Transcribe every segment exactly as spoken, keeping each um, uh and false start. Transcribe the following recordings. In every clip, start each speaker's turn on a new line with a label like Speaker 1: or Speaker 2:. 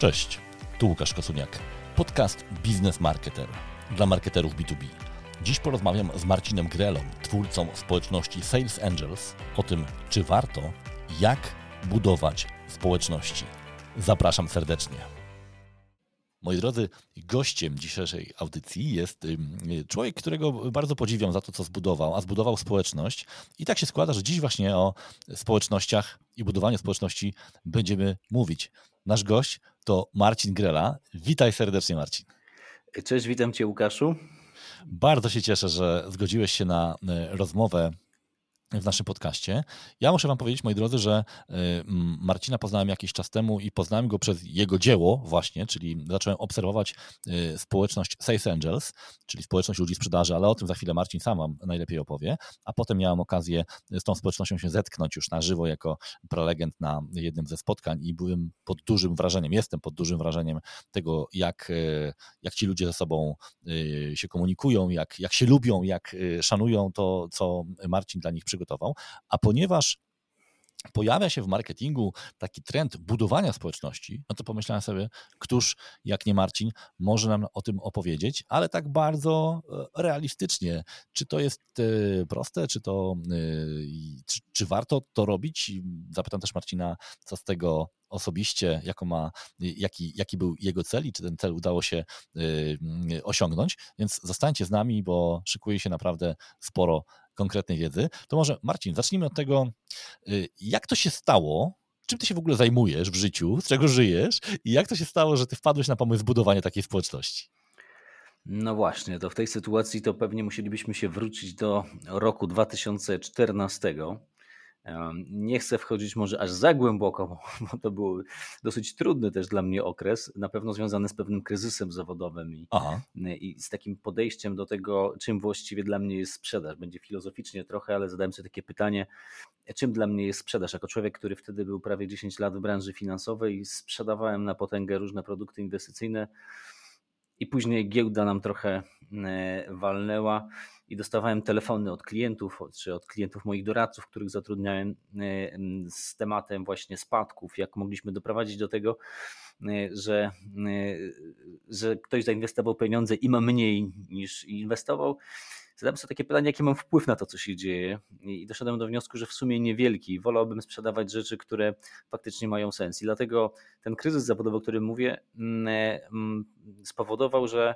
Speaker 1: Cześć, tu Łukasz Kosuniak, podcast Biznes Marketer dla marketerów B dwa B. Dziś porozmawiam z Marcinem Grelą, twórcą społeczności Sales Angels, o tym, czy warto, jak budować społeczności. Zapraszam serdecznie. Moi drodzy, gościem dzisiejszej audycji jest człowiek, którego bardzo podziwiam za to, co zbudował, a zbudował społeczność. I tak się składa, że dziś właśnie o społecznościach i budowaniu społeczności będziemy mówić. Nasz gość to Marcin Grela. Witaj serdecznie, Marcin.
Speaker 2: Cześć, witam Cię, Łukaszu.
Speaker 1: Bardzo się cieszę, że zgodziłeś się na rozmowę w naszym podcaście. Ja muszę wam powiedzieć, moi drodzy, że Marcina poznałem jakiś czas temu i poznałem go przez jego dzieło właśnie, czyli zacząłem obserwować społeczność Sales Angels, czyli społeczność ludzi sprzedaży, ale o tym za chwilę Marcin sam wam najlepiej opowie, a potem miałem okazję z tą społecznością się zetknąć już na żywo jako prelegent na jednym ze spotkań i byłem pod dużym wrażeniem, jestem pod dużym wrażeniem tego, jak, jak ci ludzie ze sobą się komunikują, jak, jak się lubią, jak szanują to, co Marcin dla nich przygotował. Gotował, a ponieważ pojawia się w marketingu taki trend budowania społeczności, no to pomyślałem sobie, któż jak nie Marcin może nam o tym opowiedzieć, ale tak bardzo realistycznie. Czy to jest proste, czy to, czy, czy warto to robić? Zapytam też Marcina, co z tego osobiście, jaką ma, jaki, jaki był jego cel i czy ten cel udało się y, osiągnąć, więc zostańcie z nami, bo szykuje się naprawdę sporo konkretnej wiedzy. To może Marcin, zacznijmy od tego, y, jak to się stało, czym ty się w ogóle zajmujesz w życiu, z czego żyjesz i jak to się stało, że ty wpadłeś na pomysł budowania takiej społeczności?
Speaker 2: No właśnie, to w tej sytuacji to pewnie musielibyśmy się wrócić do roku dwa tysiące czternastego. Nie chcę wchodzić może aż za głęboko, bo to był dosyć trudny też dla mnie okres, na pewno związany z pewnym kryzysem zawodowym i, i z takim podejściem do tego, czym właściwie dla mnie jest sprzedaż. Będzie filozoficznie trochę, ale zadałem sobie takie pytanie, czym dla mnie jest sprzedaż? Jako człowiek, który wtedy był prawie dziesięć lat w branży finansowej i sprzedawałem na potęgę różne produkty inwestycyjne i później giełda nam trochę walnęła i dostawałem telefony od klientów, czy od klientów moich doradców, których zatrudniałem z tematem właśnie spadków, jak mogliśmy doprowadzić do tego, że, że ktoś zainwestował pieniądze i ma mniej niż inwestował. Zadałem sobie takie pytanie, jaki mam wpływ na to, co się dzieje, i doszedłem do wniosku, że w sumie niewielki. Wolałbym sprzedawać rzeczy, które faktycznie mają sens. I dlatego ten kryzys zawodowy, o którym mówię, spowodował, że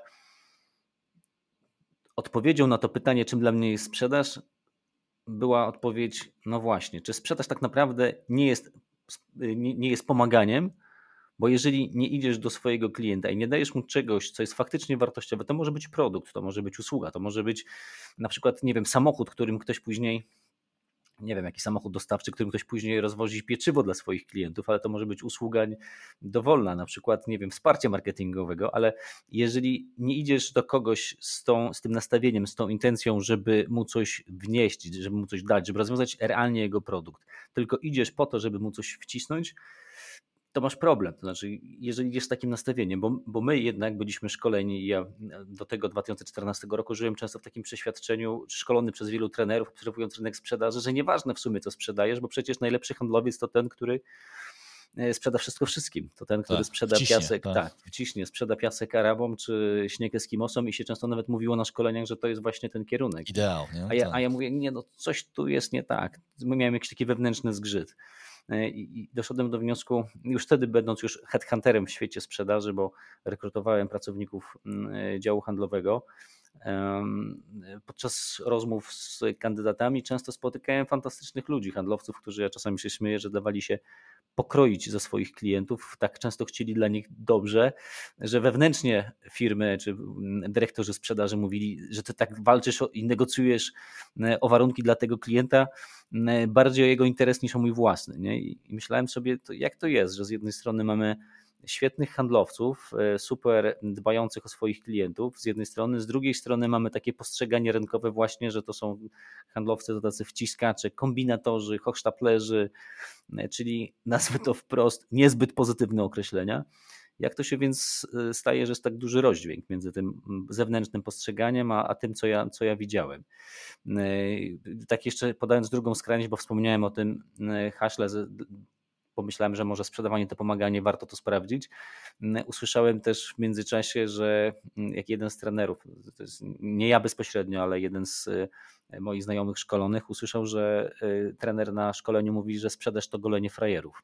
Speaker 2: odpowiedzią na to pytanie, czym dla mnie jest sprzedaż, była odpowiedź, no właśnie, czy sprzedaż tak naprawdę nie jest, nie jest pomaganiem, bo jeżeli nie idziesz do swojego klienta i nie dajesz mu czegoś, co jest faktycznie wartościowe, to może być produkt, to może być usługa, to może być na przykład, nie wiem, samochód, którym ktoś później, nie wiem, jakiś samochód dostawczy, którym ktoś później rozwozi pieczywo dla swoich klientów, ale to może być usługa dowolna, na przykład, nie wiem, wsparcia marketingowego, ale jeżeli nie idziesz do kogoś z, tą, z tym nastawieniem, z tą intencją, żeby mu coś wnieść, żeby mu coś dać, żeby rozwiązać realnie jego produkt, tylko idziesz po to, żeby mu coś wcisnąć, to masz problem. To znaczy, jeżeli idziesz z takim nastawieniem, bo, bo my jednak byliśmy szkoleni i ja do tego dwa tysiące czternastego roku żyłem często w takim przeświadczeniu, szkolony przez wielu trenerów, obserwując rynek sprzedaży, że nieważne w sumie, co sprzedajesz, bo przecież najlepszy handlowiec to ten, który sprzeda wszystko wszystkim. To ten, który tak, sprzeda wciśnie, piasek, tak. tak, wciśnie, sprzeda piasek Arabom czy śnieg Eskimosom i się często nawet mówiło na szkoleniach, że to jest właśnie ten kierunek.
Speaker 1: Ideał, nie?
Speaker 2: A ja, a ja mówię, nie no, coś tu jest nie tak. Miałem jakiś taki wewnętrzny zgrzyt. I doszedłem do wniosku, już wtedy będąc już headhunterem w świecie sprzedaży, bo rekrutowałem pracowników działu handlowego, podczas rozmów z kandydatami często spotykałem fantastycznych ludzi, handlowców, którzy, ja czasami się śmieję, że dawali się pokroić ze swoich klientów, tak często chcieli dla nich dobrze, że wewnętrznie firmy czy dyrektorzy sprzedaży mówili, że ty tak walczysz i negocjujesz o warunki dla tego klienta, bardziej o jego interes niż o mój własny. Nie? I myślałem sobie, to jak to jest, że z jednej strony mamy świetnych handlowców, super dbających o swoich klientów z jednej strony, z drugiej strony mamy takie postrzeganie rynkowe właśnie, że to są handlowcy, to tacy wciskacze, kombinatorzy, hochsztaplerzy, czyli nazwy to wprost niezbyt pozytywne określenia. Jak to się więc staje, że jest tak duży rozdźwięk między tym zewnętrznym postrzeganiem, a, a tym, co ja, co ja widziałem. Tak jeszcze podając drugą skrajność, bo wspomniałem o tym haśle pomyślałem, że może sprzedawanie to pomaganie, warto to sprawdzić. Usłyszałem też w międzyczasie, że jak jeden z trenerów, to jest nie ja bezpośrednio, ale jeden z moich znajomych szkolonych usłyszał, że trener na szkoleniu mówi, że sprzedaż to golenie frajerów.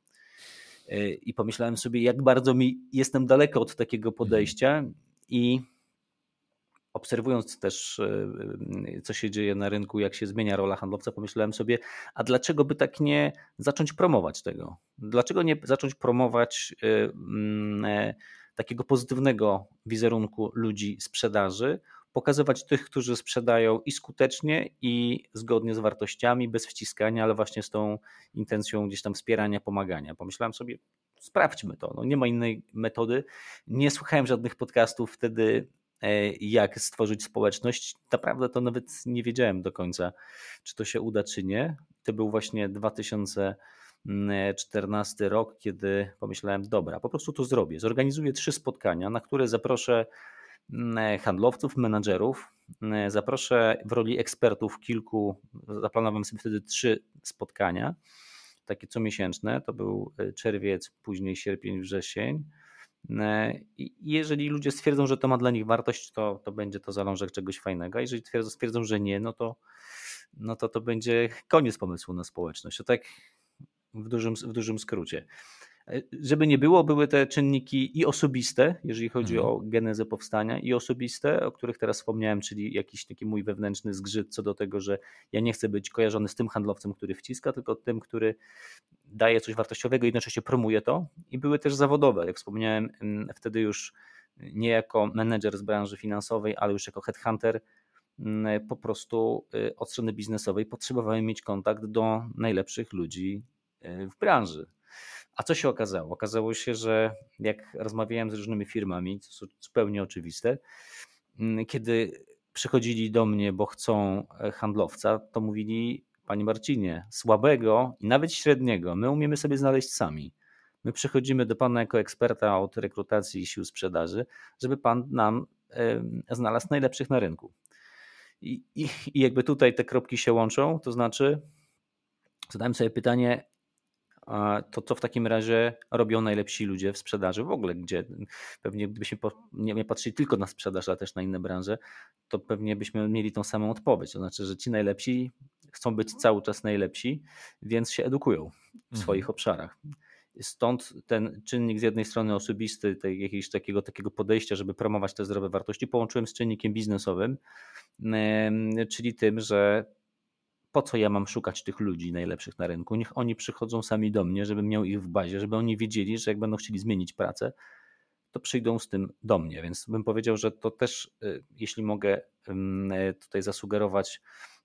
Speaker 2: I pomyślałem sobie, jak bardzo mi jestem daleko od takiego podejścia i obserwując też, co się dzieje na rynku, jak się zmienia rola handlowca, pomyślałem sobie, a dlaczego by tak nie zacząć promować tego? Dlaczego nie zacząć promować takiego pozytywnego wizerunku ludzi sprzedaży, pokazywać tych, którzy sprzedają i skutecznie, i zgodnie z wartościami, bez wciskania, ale właśnie z tą intencją gdzieś tam wspierania, pomagania. Pomyślałem sobie, sprawdźmy to. No nie ma innej metody. Nie słuchałem żadnych podcastów wtedy, jak stworzyć społeczność. Naprawdę to nawet nie wiedziałem do końca, czy to się uda, czy nie. To był właśnie dwa tysiące czternasty rok, kiedy pomyślałem, dobra, po prostu to zrobię. Zorganizuję trzy spotkania, na które zaproszę handlowców, menadżerów, zaproszę w roli ekspertów kilku, zaplanowałem sobie wtedy trzy spotkania, takie comiesięczne, to był czerwiec, później sierpień, wrzesień. I jeżeli ludzie stwierdzą, że to ma dla nich wartość, to, to będzie to zalążek czegoś fajnego, a jeżeli twierdzą, stwierdzą, że nie, no to, no to to będzie koniec pomysłu na społeczność. To tak w dużym, w dużym skrócie. Żeby nie było, były te czynniki i osobiste, jeżeli chodzi mhm. o genezę powstania, i osobiste, o których teraz wspomniałem, czyli jakiś taki mój wewnętrzny zgrzyt co do tego, że ja nie chcę być kojarzony z tym handlowcem, który wciska, tylko tym, który daje coś wartościowego i jednocześnie promuje to. I były też zawodowe, jak wspomniałem, wtedy już nie jako menedżer z branży finansowej, ale już jako headhunter, po prostu od strony biznesowej potrzebowałem mieć kontakt do najlepszych ludzi w branży. A co się okazało? Okazało się, że jak rozmawiałem z różnymi firmami, co zupełnie oczywiste, kiedy przychodzili do mnie, bo chcą handlowca, to mówili: Panie Marcinie, słabego i nawet średniego my umiemy sobie znaleźć sami. My przychodzimy do Pana jako eksperta od rekrutacji i sił sprzedaży, żeby Pan nam znalazł najlepszych na rynku. I, i, i jakby tutaj te kropki się łączą, to znaczy zadałem sobie pytanie, to co w takim razie robią najlepsi ludzie w sprzedaży w ogóle, gdzie pewnie gdybyśmy nie patrzyli tylko na sprzedaż, ale też na inne branże, to pewnie byśmy mieli tą samą odpowiedź. To znaczy, że ci najlepsi chcą być cały czas najlepsi, więc się edukują w swoich mhm. obszarach. Stąd ten czynnik z jednej strony osobisty, tej, jakiegoś takiego, takiego podejścia, żeby promować te zdrowe wartości, połączyłem z czynnikiem biznesowym, czyli tym, że po co ja mam szukać tych ludzi najlepszych na rynku? Niech oni przychodzą sami do mnie, żebym miał ich w bazie, żeby oni wiedzieli, że jak będą chcieli zmienić pracę, to przyjdą z tym do mnie. Więc bym powiedział, że to też, jeśli mogę tutaj zasugerować,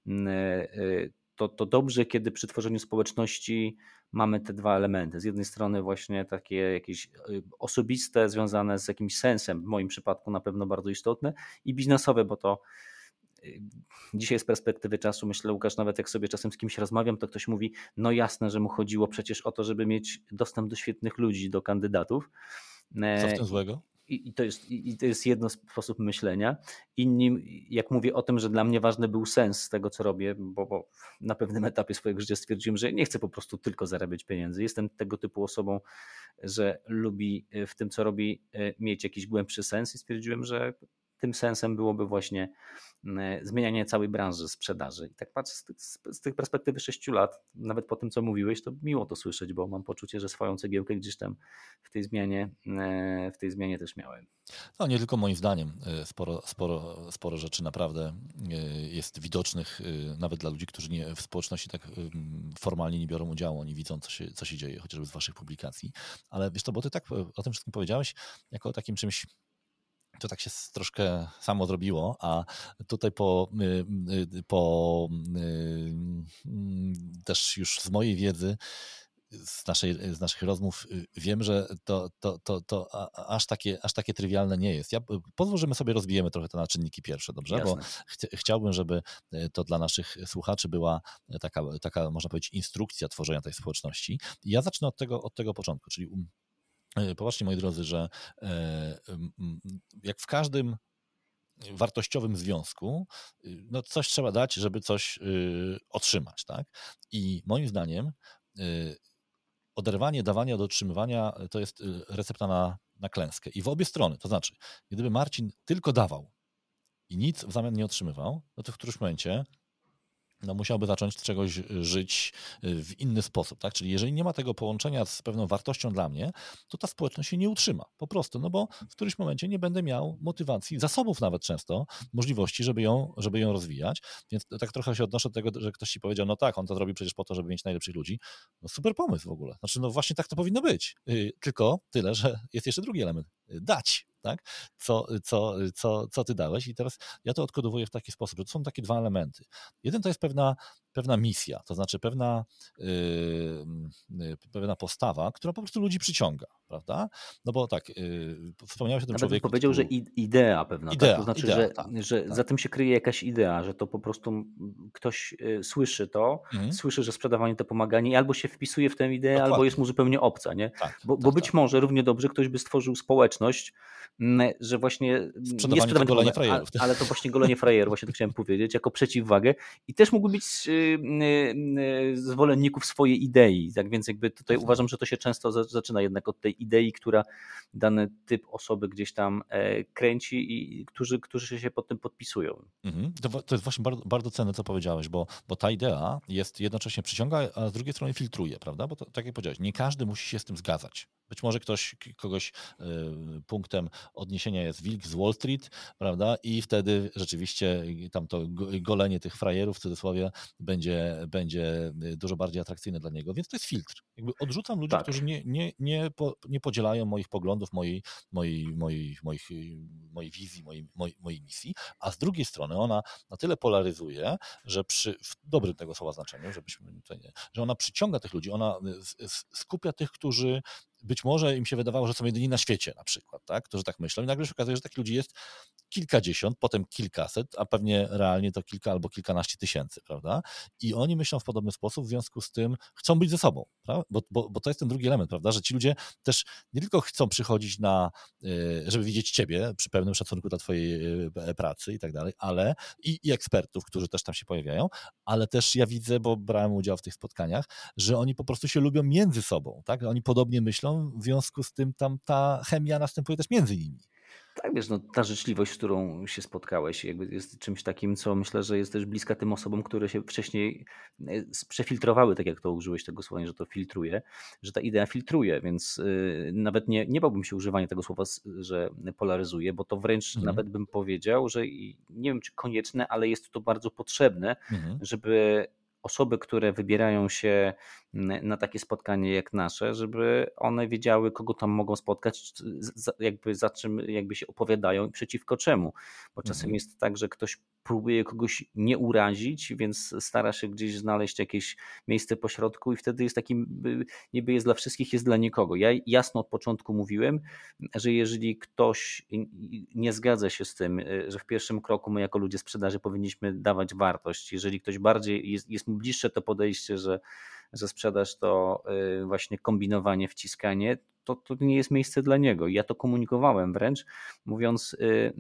Speaker 2: to, to dobrze, kiedy przy tworzeniu społeczności mamy te dwa elementy. Z jednej strony właśnie takie jakieś osobiste, związane z jakimś sensem, w moim przypadku na pewno bardzo istotne, i biznesowe, bo to dzisiaj z perspektywy czasu myślę, Łukasz, nawet jak sobie czasem z kimś rozmawiam, to ktoś mówi, no jasne, że mu chodziło przecież o to, żeby mieć dostęp do świetnych ludzi, do kandydatów.
Speaker 1: Co w tym złego?
Speaker 2: I, i, to jest, I to jest jedno sposób myślenia. Inni, jak mówię o tym, że dla mnie ważny był sens tego, co robię, bo, bo na pewnym etapie swojego życia stwierdziłem, że nie chcę po prostu tylko zarabiać pieniędzy. Jestem tego typu osobą, że lubi w tym, co robi, mieć jakiś głębszy sens, i stwierdziłem, że tym sensem byłoby właśnie zmienianie całej branży sprzedaży. I tak patrzę z tych, z tych perspektywy sześciu lat, nawet po tym, co mówiłeś, to miło to słyszeć, bo mam poczucie, że swoją cegiełkę gdzieś tam w tej zmianie, w tej zmianie też miałem.
Speaker 1: No nie tylko moim zdaniem. Sporo, sporo, sporo rzeczy naprawdę jest widocznych nawet dla ludzi, którzy nie, w społeczności tak formalnie nie biorą udziału. Oni widzą, co się, co się dzieje, chociażby z waszych publikacji. Ale wiesz to, bo ty tak o tym wszystkim powiedziałeś jako o takim czymś, to tak się troszkę samo zrobiło, a tutaj po, po też już z mojej wiedzy, z, naszej, z naszych rozmów wiem, że to, to, to, to aż, takie, aż takie trywialne nie jest. Ja pozwól, że my sobie rozbijemy trochę to na czynniki pierwsze, dobrze?
Speaker 2: Jasne.
Speaker 1: Bo ch- chciałbym, żeby to dla naszych słuchaczy była taka, taka, można powiedzieć, instrukcja tworzenia tej społeczności. I ja zacznę od tego, od tego początku, czyli popatrzcie, moi drodzy, że jak w każdym wartościowym związku, no coś trzeba dać, żeby coś otrzymać, tak? I moim zdaniem oderwanie dawania od otrzymywania to jest recepta na, na klęskę. I w obie strony. To znaczy, gdyby Marcin tylko dawał i nic w zamian nie otrzymywał, no to w którymś momencie no musiałby zacząć z czegoś żyć w inny sposób, tak? Czyli jeżeli nie ma tego połączenia z pewną wartością dla mnie, to ta społeczność się nie utrzyma, po prostu, no bo w którymś momencie nie będę miał motywacji, zasobów nawet często, możliwości, żeby ją, żeby ją rozwijać, więc tak trochę się odnoszę do tego, że ktoś ci powiedział, no tak, on to zrobi przecież po to, żeby mieć najlepszych ludzi, no super pomysł w ogóle, znaczy no właśnie tak to powinno być, tylko tyle, że jest jeszcze drugi element, dać, tak? Co, co, co, co ty dałeś i teraz ja to odkodowuję w taki sposób, że to są takie dwa elementy. Jeden to jest pewna, pewna misja, to znaczy pewna, yy, pewna postawa, która po prostu ludzi przyciąga, prawda? No bo tak, yy, wspomniałeś o tym
Speaker 2: Nawet
Speaker 1: człowieku.
Speaker 2: bym powiedział,
Speaker 1: typu...
Speaker 2: że idea pewna,
Speaker 1: idea,
Speaker 2: tak? To znaczy,
Speaker 1: idea,
Speaker 2: że,
Speaker 1: tak,
Speaker 2: że
Speaker 1: tak.
Speaker 2: za tym się kryje jakaś idea, że to po prostu ktoś słyszy to, mhm. słyszy, że sprzedawanie to pomaganie i albo się wpisuje w tę ideę, Dokładnie. Albo jest mu zupełnie obca, nie?
Speaker 1: Tak,
Speaker 2: bo,
Speaker 1: tak,
Speaker 2: bo być
Speaker 1: tak.
Speaker 2: może równie dobrze ktoś by stworzył społeczność, że właśnie
Speaker 1: sprzedawanie
Speaker 2: nie sprzedawanie
Speaker 1: to golenie frajerów.
Speaker 2: Ale to właśnie golenie frajerów, właśnie to chciałem powiedzieć, jako przeciwwagę i też mógłby być zwolenników swojej idei, tak więc jakby tutaj uważam, że to się często zaczyna jednak od tej idei, która dany typ osoby gdzieś tam kręci i którzy, którzy się pod tym podpisują.
Speaker 1: Mhm. To, to jest właśnie bardzo, bardzo cenne, co powiedziałeś, bo, bo ta idea jest jednocześnie przyciąga, a z drugiej strony filtruje, prawda? Bo to, tak jak powiedziałeś, nie każdy musi się z tym zgadzać. Być może ktoś, kogoś y, punktem odniesienia jest wilk z Wall Street, prawda? I wtedy rzeczywiście tam to golenie tych frajerów w cudzysłowie będzie, będzie dużo bardziej atrakcyjne dla niego, więc to jest filtr. Jakby odrzucam ludzi, tak. którzy nie, nie, nie, po, nie podzielają moich poglądów, mojej, mojej, mojej, moich, mojej wizji, mojej, mojej, mojej misji, a z drugiej strony ona na tyle polaryzuje, że przy, w dobrym tego słowa znaczeniu, żebyśmy tutaj nie, że ona przyciąga tych ludzi, ona skupia tych, którzy być może im się wydawało, że są jedyni na świecie na przykład, tak? Którzy tak myślą i nagle się okazuje, że takich ludzi jest kilkadziesiąt, potem kilkaset, a pewnie realnie to kilka albo kilkanaście tysięcy, prawda? I oni myślą w podobny sposób, w związku z tym chcą być ze sobą, prawda? Bo, bo, bo to jest ten drugi element, prawda? Że ci ludzie też nie tylko chcą przychodzić na, żeby widzieć ciebie przy pełnym szacunku dla twojej pracy i tak dalej, ale i, i ekspertów, którzy też tam się pojawiają, ale też ja widzę, bo brałem udział w tych spotkaniach, że oni po prostu się lubią między sobą, tak? Oni podobnie myślą, w związku z tym tam ta chemia następuje też między nimi.
Speaker 2: Tak, wiesz, no, ta życzliwość, z którą się spotkałeś, jakby jest czymś takim, co myślę, że jest też bliska tym osobom, które się wcześniej przefiltrowały, tak jak to użyłeś tego słowa, że to filtruje, że ta idea filtruje, więc yy, nawet nie, nie bałbym się używania tego słowa, że polaryzuje, bo to wręcz mhm. nawet bym powiedział, że nie wiem, czy konieczne, ale jest to bardzo potrzebne, mhm. żeby osoby, które wybierają się na takie spotkanie jak nasze, żeby one wiedziały, kogo tam mogą spotkać, jakby za czym jakby się opowiadają i przeciwko czemu. Bo czasem mhm. jest tak, że ktoś próbuje kogoś nie urazić, więc stara się gdzieś znaleźć jakieś miejsce pośrodku i wtedy jest takim, niby jest dla wszystkich, jest dla nikogo. Ja jasno od początku mówiłem, że jeżeli ktoś nie zgadza się z tym, że w pierwszym kroku my jako ludzie sprzedaży powinniśmy dawać wartość, jeżeli ktoś bardziej jest, jest mu bliższe to podejście, że że sprzedaż to właśnie kombinowanie, wciskanie, to, to nie jest miejsce dla niego. Ja to komunikowałem wręcz, mówiąc,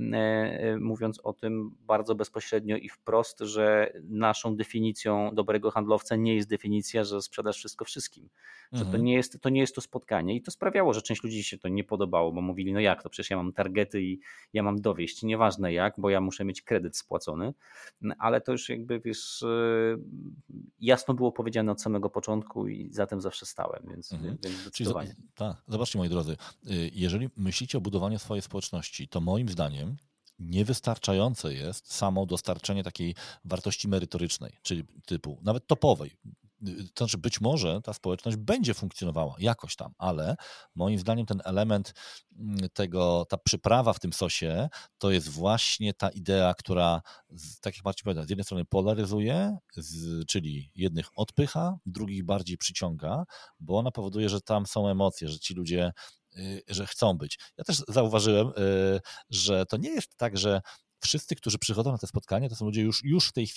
Speaker 2: mówiąc o tym bardzo bezpośrednio i wprost, że naszą definicją dobrego handlowca nie jest definicja, że sprzedasz wszystko wszystkim. Że mhm. to, nie jest, to nie jest to spotkanie i to sprawiało, że część ludzi się to nie podobało, bo mówili, no jak to, przecież ja mam targety i ja mam dowieść, nieważne jak, bo ja muszę mieć kredyt spłacony, ale to już jakby wiesz, jasno było powiedziane od samego początku i za tym zawsze stałem, więc, mhm. więc zdecydowanie.
Speaker 1: Czyli, tak, zobaczcie moi drodzy, jeżeli myślicie o budowaniu swojej społeczności, to moim zdaniem niewystarczające jest samo dostarczenie takiej wartości merytorycznej, czyli typu nawet topowej. To znaczy być może ta społeczność będzie funkcjonowała jakoś tam, ale moim zdaniem ten element tego, ta przyprawa w tym sosie to jest właśnie ta idea, która, tak jak Marcin powiedział, z jednej strony polaryzuje, z, czyli jednych odpycha, drugich bardziej przyciąga, bo ona powoduje, że tam są emocje, że ci ludzie że chcą być. Ja też zauważyłem, że to nie jest tak, że wszyscy, którzy przychodzą na te spotkanie, to są ludzie już, już w tej chwili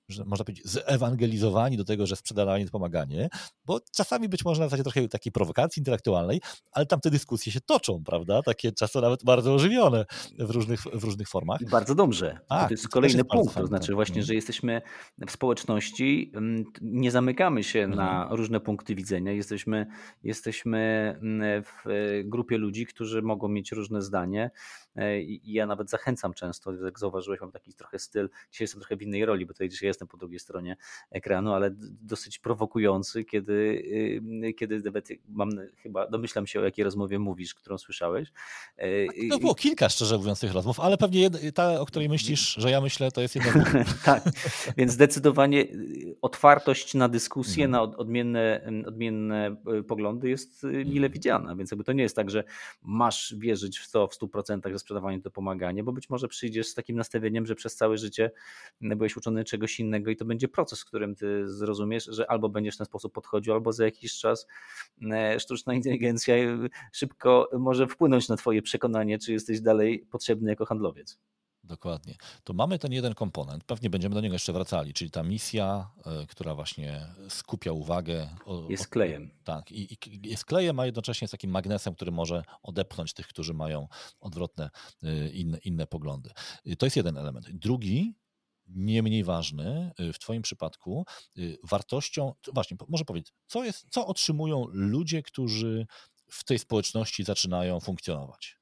Speaker 1: że można powiedzieć, zewangelizowani do tego, że sprzedawanie to pomaganie, bo czasami być może na zasadzie trochę takiej prowokacji intelektualnej, ale tam te dyskusje się toczą, prawda? Takie czasem nawet bardzo ożywione w różnych, w różnych formach.
Speaker 2: I bardzo dobrze.
Speaker 1: Tak,
Speaker 2: To jest
Speaker 1: to
Speaker 2: kolejny
Speaker 1: jest
Speaker 2: punkt, to
Speaker 1: fajne,
Speaker 2: znaczy
Speaker 1: tak.
Speaker 2: właśnie, że jesteśmy w społeczności, nie zamykamy się
Speaker 1: Mhm.
Speaker 2: na różne punkty widzenia, jesteśmy, jesteśmy w grupie ludzi, którzy mogą mieć różne zdanie i ja nawet zachęcam często, jak zauważyłeś, mam taki trochę styl, dzisiaj jestem trochę w innej roli, bo tutaj dzisiaj jestem po drugiej stronie ekranu, ale dosyć prowokujący, kiedy, kiedy nawet mam, chyba domyślam się, o jakiej rozmowie mówisz, którą słyszałeś.
Speaker 1: To było kilka, szczerze mówiąc, tych rozmów, ale pewnie jedna, ta, o której myślisz, że ja myślę, to jest jedna z nich.
Speaker 2: Tak, więc zdecydowanie otwartość na dyskusję,
Speaker 1: Mhm.
Speaker 2: na odmienne, odmienne poglądy jest mile widziana, więc jakby to nie jest tak, że masz wierzyć w to w stu procentach, że sprzedawanie to pomaganie, bo być może przyjdziesz z takim nastawieniem, że przez całe życie byłeś uczony czegoś innego i to będzie proces, w którym ty zrozumiesz, że albo będziesz w ten sposób podchodził, albo za jakiś czas sztuczna inteligencja szybko może wpłynąć na twoje przekonanie, czy jesteś dalej potrzebny jako handlowiec.
Speaker 1: Dokładnie. To mamy ten jeden komponent, pewnie będziemy do niego jeszcze wracali, czyli ta misja, y, która właśnie skupia uwagę. O,
Speaker 2: jest
Speaker 1: o,
Speaker 2: klejem.
Speaker 1: Tak, i, i jest klejem, a jednocześnie jest takim magnesem, który może odepchnąć tych, którzy mają odwrotne, y, inne, inne poglądy. Y, to jest jeden element. Drugi, nie mniej ważny w twoim przypadku, y, wartością, właśnie, może powiedzieć, co, jest, co otrzymują ludzie, którzy w tej społeczności zaczynają funkcjonować?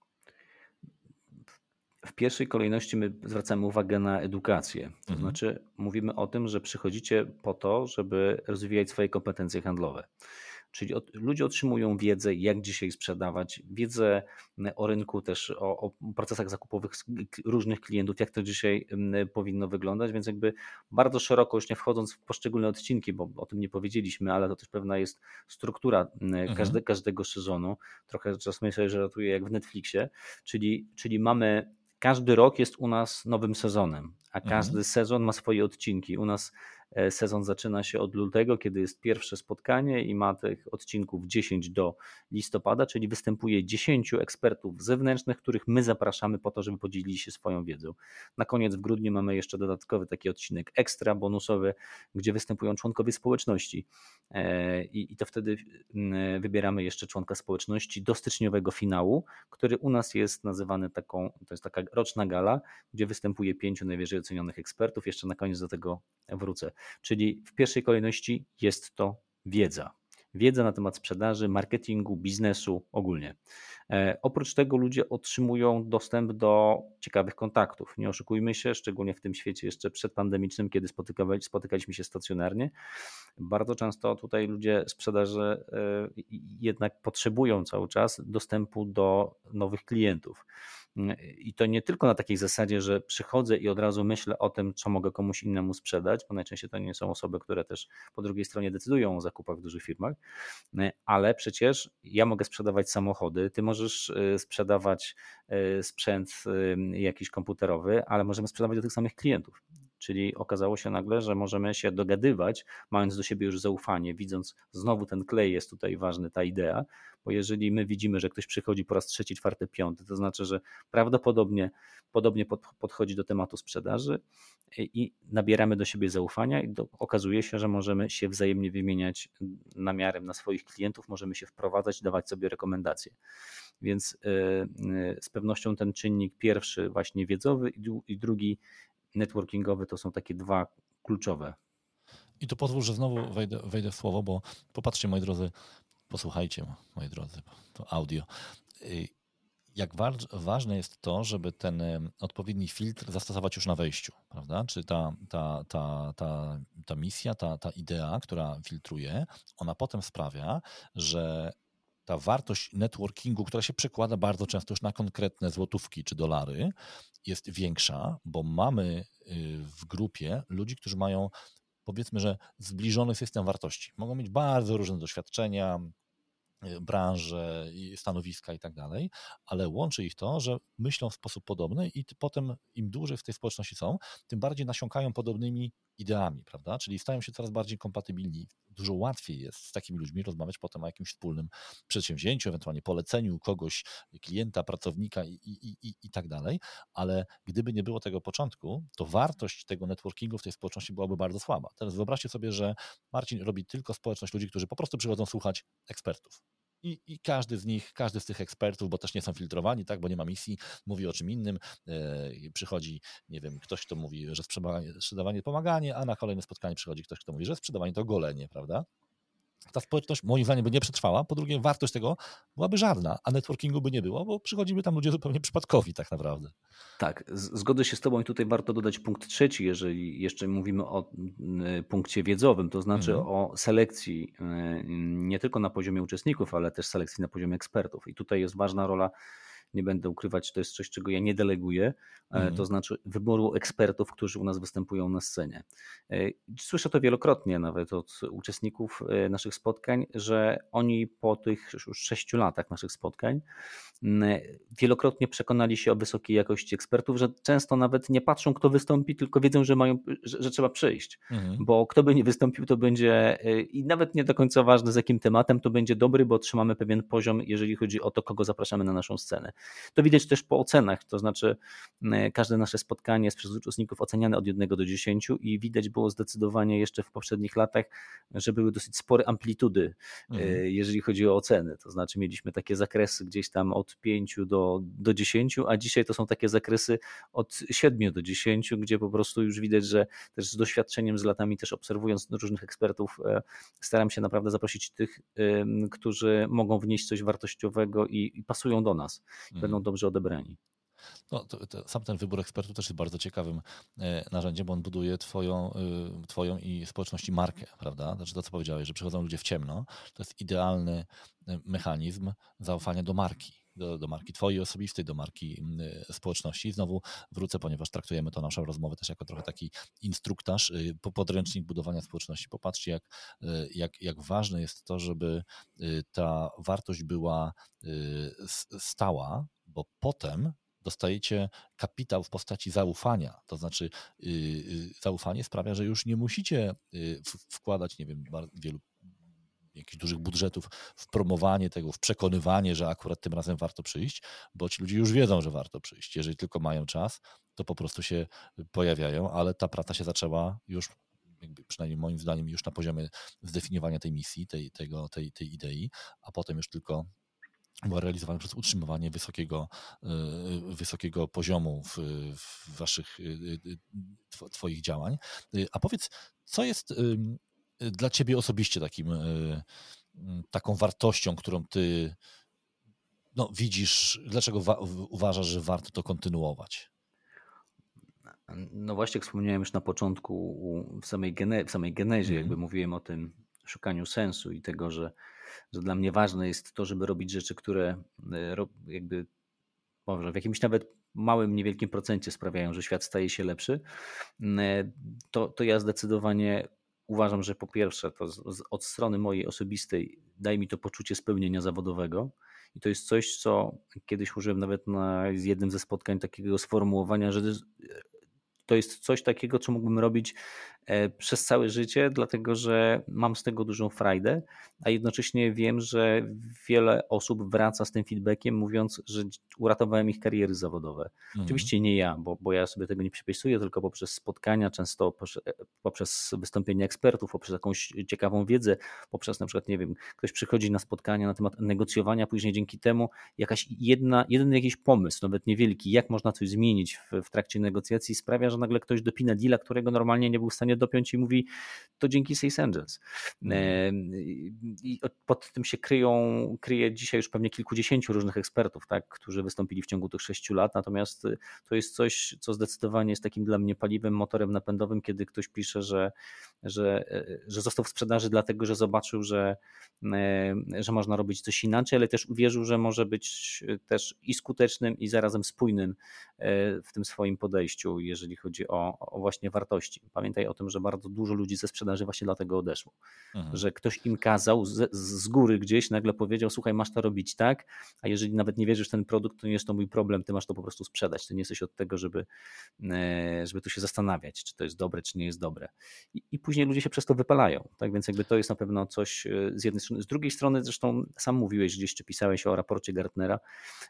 Speaker 2: W pierwszej kolejności my zwracamy uwagę na edukację. To
Speaker 1: Mhm.
Speaker 2: znaczy mówimy o tym, że przychodzicie po to, żeby rozwijać swoje kompetencje handlowe. Czyli od, ludzie otrzymują wiedzę, jak dzisiaj sprzedawać, wiedzę o rynku, też o, o procesach zakupowych różnych klientów, jak to dzisiaj powinno wyglądać, więc jakby bardzo szeroko, już nie wchodząc w poszczególne odcinki, bo o tym nie powiedzieliśmy, ale to też pewna jest struktura każde,
Speaker 1: Mhm.
Speaker 2: każdego sezonu. Trochę czasem sobie żartuję jak w Netflixie, czyli, czyli mamy każdy rok jest u nas nowym sezonem, a każdy
Speaker 1: Mhm.
Speaker 2: sezon ma swoje odcinki. U nas sezon zaczyna się od lutego, kiedy jest pierwsze spotkanie i ma tych odcinków dziesięć do listopada, czyli występuje dziesięciu ekspertów zewnętrznych, których my zapraszamy po to, żeby podzielili się swoją wiedzą. Na koniec w grudniu mamy jeszcze dodatkowy taki odcinek ekstra, bonusowy, gdzie występują członkowie społeczności i, i to wtedy wybieramy jeszcze członka społeczności do styczniowego finału, który u nas jest nazywany taką, to jest taka roczna gala, gdzie występuje pięciu najwyżej ocenionych ekspertów. Jeszcze na koniec do tego wrócę. Czyli w pierwszej kolejności jest to wiedza. Wiedza na temat sprzedaży, marketingu, biznesu ogólnie. E, oprócz tego ludzie otrzymują dostęp do ciekawych kontaktów. Nie oszukujmy się, szczególnie w tym świecie jeszcze przedpandemicznym, kiedy spotykali, spotykaliśmy się stacjonarnie. Bardzo często tutaj ludzie sprzedaży e, jednak potrzebują cały czas dostępu do nowych klientów. I to nie tylko na takiej zasadzie, że przychodzę i od razu myślę o tym, co mogę komuś innemu sprzedać, bo najczęściej to nie są osoby, które też po drugiej stronie decydują o zakupach w dużych firmach, ale przecież ja mogę sprzedawać samochody, ty możesz sprzedawać sprzęt jakiś komputerowy, ale możemy sprzedawać do tych samych klientów. Czyli okazało się nagle, że możemy się dogadywać, mając do siebie już zaufanie, widząc znowu ten klej, jest tutaj ważny, ta idea, bo jeżeli my widzimy, że ktoś przychodzi po raz trzeci, czwarty, piąty, to znaczy, że prawdopodobnie podobnie pod, podchodzi do tematu sprzedaży i, i nabieramy do siebie zaufania i do, okazuje się, że możemy się wzajemnie wymieniać namiarem na swoich klientów, możemy się wprowadzać, dawać sobie rekomendacje. Więc yy, z pewnością ten czynnik pierwszy właśnie wiedzowy i, i drugi networkingowy to są takie dwa kluczowe.
Speaker 1: I tu pozwól, że znowu wejdę, wejdę w słowo, bo popatrzcie, moi drodzy, posłuchajcie, moi drodzy, to audio. Jak ważne jest to, żeby ten odpowiedni filtr zastosować już na wejściu, prawda? Czy ta, ta, ta, ta, ta misja, ta, ta idea, która filtruje, ona potem sprawia, że ta wartość networkingu, która się przekłada bardzo często już na konkretne złotówki czy dolary, jest większa, bo mamy w grupie ludzi, którzy mają, powiedzmy, że zbliżony system wartości. Mogą mieć bardzo różne doświadczenia, branże, stanowiska i tak dalej, ale łączy ich to, że myślą w sposób podobny i potem im dłużej w tej społeczności są, tym bardziej nasiąkają podobnymi ideami, prawda? Czyli stają się coraz bardziej kompatybilni. Dużo łatwiej jest z takimi ludźmi rozmawiać potem o jakimś wspólnym przedsięwzięciu, ewentualnie poleceniu kogoś, klienta, pracownika i, i, i, i tak dalej, ale gdyby nie było tego początku, to wartość tego networkingu w tej społeczności byłaby bardzo słaba. Teraz wyobraźcie sobie, że Marcin robi tylko społeczność ludzi, którzy po prostu przychodzą słuchać ekspertów. I, I każdy z nich, każdy z tych ekspertów, bo też nie są filtrowani, tak, bo nie ma misji, mówi o czym innym. Yy, przychodzi, nie wiem, ktoś, kto mówi, że sprzedawanie, sprzedawanie pomaganie, a na kolejne spotkanie przychodzi ktoś, kto mówi, że sprzedawanie to golenie, prawda? Ta społeczność moim zdaniem by nie przetrwała. Po drugie, wartość tego byłaby żadna, a networkingu by nie było, bo przychodzimy tam ludzie zupełnie przypadkowi tak naprawdę.
Speaker 2: Tak, zgodzę się z Tobą i tutaj warto dodać punkt trzeci, jeżeli jeszcze mówimy o punkcie wiedzowym, to znaczy mhm. o selekcji nie tylko na poziomie uczestników, ale też selekcji na poziomie ekspertów. I tutaj jest ważna rola, nie będę ukrywać, to jest coś, czego ja nie deleguję, mhm. to znaczy wyboru ekspertów, którzy u nas występują na scenie. Słyszę to wielokrotnie nawet od uczestników naszych spotkań, że oni po tych już sześciu latach naszych spotkań wielokrotnie przekonali się o wysokiej jakości ekspertów, że często nawet nie patrzą, kto wystąpi, tylko wiedzą, że mają, że, że trzeba przyjść, mhm. bo kto by nie wystąpił, to będzie i nawet nie do końca ważne z jakim tematem, to będzie dobry, bo otrzymamy pewien poziom, jeżeli chodzi o to, kogo zapraszamy na naszą scenę. To widać też po ocenach, to znaczy każde nasze spotkanie jest przez uczestników oceniane od jednego do dziesięciu i widać było zdecydowanie jeszcze w poprzednich latach, że były dosyć spore amplitudy, mhm. jeżeli chodzi o oceny, to znaczy mieliśmy takie zakresy gdzieś tam od pięciu do, do dziesięciu, a dzisiaj to są takie zakresy od siedmiu do dziesięciu, gdzie po prostu już widać, że też z doświadczeniem, z latami też obserwując różnych ekspertów, staram się naprawdę zaprosić tych, którzy mogą wnieść coś wartościowego i, i pasują do nas, mhm. będą dobrze odebrani.
Speaker 1: No, to, to sam ten wybór ekspertów też jest bardzo ciekawym narzędziem, bo on buduje twoją, twoją i społeczności markę, prawda? Znaczy to, co powiedziałeś, że przychodzą ludzie w ciemno, to jest idealny mechanizm zaufania do marki. Do, do marki twojej osobistej, do marki społeczności. I znowu wrócę, ponieważ traktujemy to naszą rozmowę też jako trochę taki instruktaż, podręcznik budowania społeczności. Popatrzcie, jak, jak, jak ważne jest to, żeby ta wartość była stała, bo potem dostajecie kapitał w postaci zaufania. To znaczy zaufanie sprawia, że już nie musicie wkładać, nie wiem, wielu jakichś dużych budżetów w promowanie tego, w przekonywanie, że akurat tym razem warto przyjść, bo ci ludzie już wiedzą, że warto przyjść. Jeżeli tylko mają czas, to po prostu się pojawiają, ale ta praca się zaczęła już, jakby przynajmniej moim zdaniem, już na poziomie zdefiniowania tej misji, tej, tego, tej, tej idei, a potem już tylko była realizowana przez utrzymywanie wysokiego, wysokiego poziomu w, w waszych, twoich działań. A powiedz, co jest dla ciebie osobiście takim, taką wartością, którą ty no, widzisz, dlaczego wa- uważasz, że warto to kontynuować?
Speaker 2: No właśnie, jak wspomniałem już na początku, w samej, gene- w samej genezie, mm. jakby mówiłem o tym szukaniu sensu i tego, że, że dla mnie ważne jest to, żeby robić rzeczy, które jakby może w jakimś nawet małym, niewielkim procencie sprawiają, że świat staje się lepszy, to, to ja zdecydowanie uważam, że po pierwsze to z, z, od strony mojej osobistej daje mi to poczucie spełnienia zawodowego i to jest coś, co kiedyś użyłem nawet na jednym ze spotkań takiego sformułowania, że to jest coś takiego, co mógłbym robić przez całe życie, dlatego że mam z tego dużą frajdę, a jednocześnie wiem, że wiele osób wraca z tym feedbackiem, mówiąc, że uratowałem ich kariery zawodowe. Mhm. Oczywiście nie ja, bo, bo ja sobie tego nie przypisuję, tylko poprzez spotkania, często poprzez, poprzez wystąpienia ekspertów, poprzez jakąś ciekawą wiedzę, poprzez na przykład, nie wiem, ktoś przychodzi na spotkania na temat negocjowania, później dzięki temu jakaś jedna, jeden jakiś pomysł, nawet niewielki, jak można coś zmienić w, w trakcie negocjacji, sprawia, że nagle ktoś dopina deala, którego normalnie nie był w stanie dopiąć i mówi, to dzięki Sales Angels. Mm. I pod tym się kryją, kryje dzisiaj już pewnie kilkudziesięciu różnych ekspertów, tak, którzy wystąpili w ciągu tych sześciu lat, natomiast to jest coś, co zdecydowanie jest takim dla mnie paliwem, motorem napędowym, kiedy ktoś pisze, że, że, że został w sprzedaży dlatego, że zobaczył, że, że można robić coś inaczej, ale też uwierzył, że może być też i skutecznym, i zarazem spójnym w tym swoim podejściu, jeżeli chodzi o, o właśnie wartości. Pamiętaj o tym, uważam, że bardzo dużo ludzi ze sprzedaży właśnie dlatego odeszło,
Speaker 1: Mhm.
Speaker 2: że ktoś im kazał z, z góry gdzieś, nagle powiedział, słuchaj, masz to robić tak, a jeżeli nawet nie wierzysz w ten produkt, to nie jest to mój problem, ty masz to po prostu sprzedać, ty nie jesteś od tego, żeby, żeby tu się zastanawiać, czy to jest dobre, czy nie jest dobre. I, i później ludzie się przez to wypalają, tak, więc jakby to jest na pewno coś z jednej strony. Z drugiej strony zresztą sam mówiłeś gdzieś, czy pisałeś o raporcie Gartnera,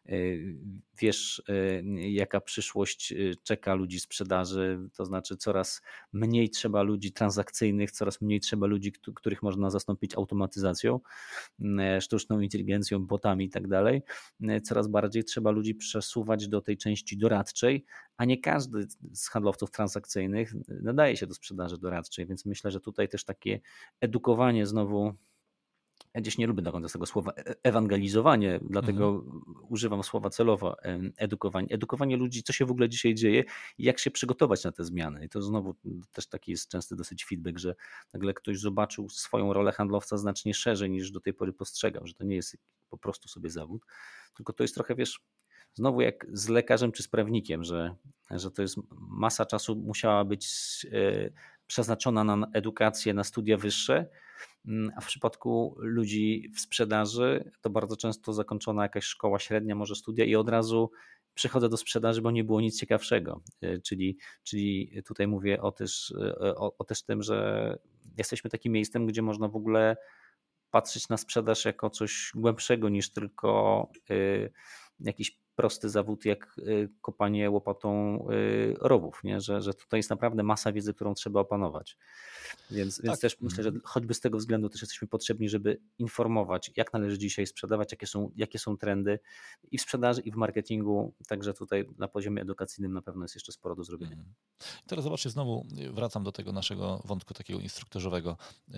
Speaker 2: wiesz, jaka przyszłość czeka ludzi sprzedaży, to znaczy coraz mniej trzeba ludzi transakcyjnych, coraz mniej trzeba ludzi, których można zastąpić automatyzacją, sztuczną inteligencją, botami i tak dalej. Coraz bardziej trzeba ludzi przesuwać do tej części doradczej, a nie każdy z handlowców transakcyjnych nadaje się do sprzedaży doradczej, więc myślę, że tutaj też takie edukowanie znowu, ja gdzieś nie lubię do końca tego słowa ewangelizowanie, dlatego mhm. używam słowa celowo edukowanie. Edukowanie ludzi, co się w ogóle dzisiaj dzieje i jak się przygotować na te zmiany. I to znowu też taki jest częsty dosyć feedback, że nagle ktoś zobaczył swoją rolę handlowca znacznie szerzej niż do tej pory postrzegał, że to nie jest po prostu sobie zawód, tylko to jest trochę, wiesz, znowu jak z lekarzem czy z prawnikiem, że, że to jest masa czasu musiała być przeznaczona na edukację, na studia wyższe, a w przypadku ludzi w sprzedaży to bardzo często zakończona jakaś szkoła średnia, może studia i od razu przychodzę do sprzedaży, bo nie było nic ciekawszego. Czyli, czyli tutaj mówię o też, o, o też tym, że jesteśmy takim miejscem, gdzie można w ogóle patrzeć na sprzedaż jako coś głębszego niż tylko y, jakiś prosty zawód jak kopanie łopatą rowów, nie? Że, że tutaj jest naprawdę masa wiedzy, którą trzeba opanować. Więc, tak. więc też myślę, że choćby z tego względu też jesteśmy potrzebni, żeby informować, jak należy dzisiaj sprzedawać, jakie są, jakie są trendy i w sprzedaży, i w marketingu. Także tutaj na poziomie edukacyjnym na pewno jest jeszcze sporo do zrobienia. Mhm.
Speaker 1: Teraz zobaczcie, znowu wracam do tego naszego wątku takiego instruktorzowego.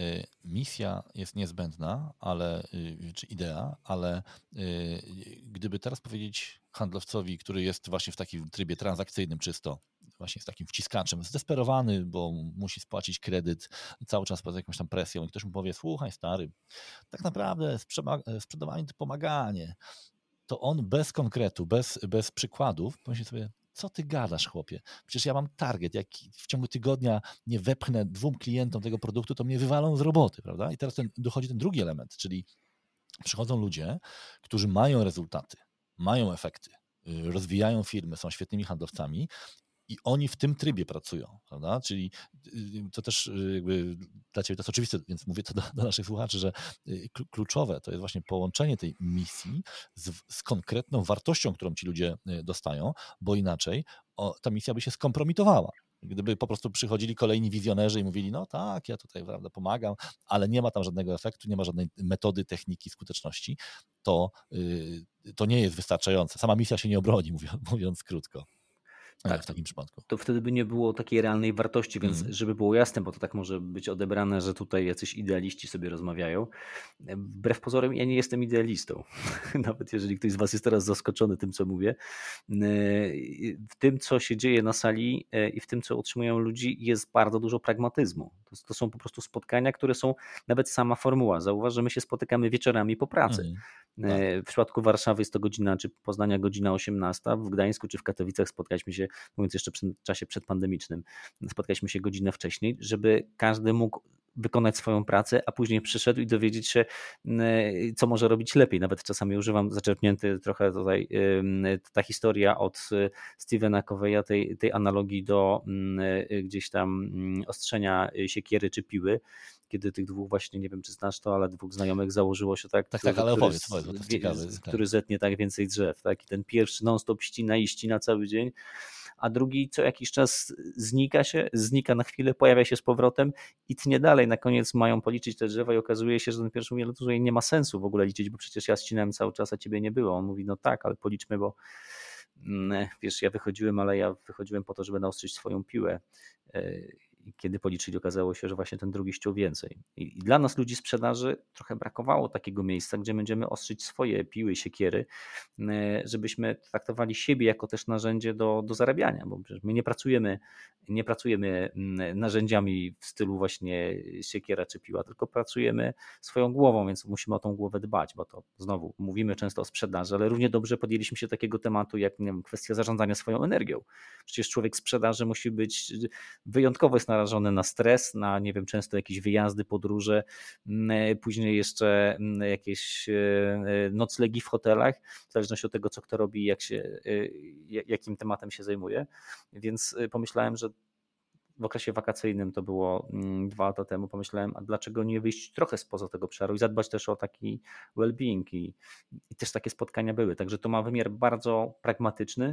Speaker 1: Misja jest niezbędna, ale, czy idea, ale gdyby teraz powiedzieć handlowcowi, który jest właśnie w takim trybie transakcyjnym czysto, właśnie z takim wciskaczem, zdesperowany, bo musi spłacić kredyt, cały czas pod jakąś tam presją i ktoś mu powie, słuchaj stary, tak naprawdę sprzedawanie to pomaganie, to on bez konkretu, bez, bez przykładów pomyśli sobie, co ty gadasz, chłopie? Przecież ja mam target, jak w ciągu tygodnia nie wepchnę dwóm klientom tego produktu, to mnie wywalą z roboty, prawda? I teraz ten, dochodzi ten drugi element, czyli przychodzą ludzie, którzy mają rezultaty, mają efekty, rozwijają firmy, są świetnymi handlowcami i oni w tym trybie pracują, prawda? Czyli to też jakby dla Ciebie to jest oczywiste, więc mówię to do, do naszych słuchaczy, że kluczowe to jest właśnie połączenie tej misji z, z konkretną wartością, którą ci ludzie dostają, bo inaczej o, ta misja by się skompromitowała. Gdyby po prostu przychodzili kolejni wizjonerzy i mówili, no tak, ja tutaj prawda, pomagam, ale nie ma tam żadnego efektu, nie ma żadnej metody, techniki, skuteczności, to, yy, to nie jest wystarczające. Sama misja się nie obroni, mówiąc, mówiąc krótko. Tak, w takim przypadku.
Speaker 2: To wtedy by nie było takiej realnej wartości, więc mm. żeby było jasne, bo to tak może być odebrane, że tutaj jacyś idealiści sobie rozmawiają. Wbrew pozorom ja nie jestem idealistą. Nawet jeżeli ktoś z Was jest teraz zaskoczony tym, co mówię. W tym, co się dzieje na sali i w tym, co utrzymują ludzi, jest bardzo dużo pragmatyzmu. To, to są po prostu spotkania, które są nawet sama formuła. Zauważ, że my się spotykamy wieczorami po pracy. Mm. Tak. W przypadku Warszawy jest to godzina, czy Poznania godzina osiemnasta, w Gdańsku czy w Katowicach spotkaliśmy się, mówiąc jeszcze w czasie przedpandemicznym, spotkaliśmy się godzinę wcześniej, żeby każdy mógł wykonać swoją pracę, a później przyszedł i dowiedzieć się, co może robić lepiej. Nawet czasami używam zaczerpnięty trochę tutaj ta historia od Stephena Coveya, tej, tej analogii do gdzieś tam ostrzenia siekiery czy piły, kiedy tych dwóch właśnie, nie wiem czy znasz to, ale dwóch znajomych założyło się tak,
Speaker 1: tak,
Speaker 2: który,
Speaker 1: tak ale
Speaker 2: który,
Speaker 1: opowiedz, opowiedz, to jest ciekawe,
Speaker 2: który
Speaker 1: tak.
Speaker 2: zetnie tak więcej drzew. Tak? I ten pierwszy non-stop ścina i ścina cały dzień, a drugi co jakiś czas znika się, znika na chwilę, pojawia się z powrotem i tnie dalej. Na koniec mają policzyć te drzewa i okazuje się, że ten pierwszy mówi, no to nie ma sensu w ogóle liczyć, bo przecież ja ścinałem cały czas, a ciebie nie było. On mówi, no tak, ale policzmy, bo wiesz, ja wychodziłem, ale ja wychodziłem po to, żeby naostrzyć swoją piłę. I kiedy policzyli, okazało się, że właśnie ten drugi ściął więcej. I dla nas, ludzi sprzedaży, trochę brakowało takiego miejsca, gdzie będziemy ostrzyć swoje piły, siekiery, żebyśmy traktowali siebie jako też narzędzie do, do zarabiania, bo przecież my nie pracujemy, nie pracujemy narzędziami w stylu właśnie siekiera czy piła, tylko pracujemy swoją głową, więc musimy o tą głowę dbać, bo to znowu mówimy często o sprzedaży, ale równie dobrze podjęliśmy się takiego tematu, jak nie wiem, kwestia zarządzania swoją energią. Przecież człowiek sprzedaży musi być wyjątkowo jest narażony na stres, na nie wiem, często jakieś wyjazdy, podróże, później jeszcze jakieś noclegi w hotelach, w zależności od tego, co kto robi, jak się, jakim tematem się zajmuje. Więc pomyślałem, że w okresie wakacyjnym, to było dwa lata temu, pomyślałem, a dlaczego nie wyjść trochę spoza tego obszaru i zadbać też o taki well-being i, i też takie spotkania były. Także to ma wymiar bardzo pragmatyczny.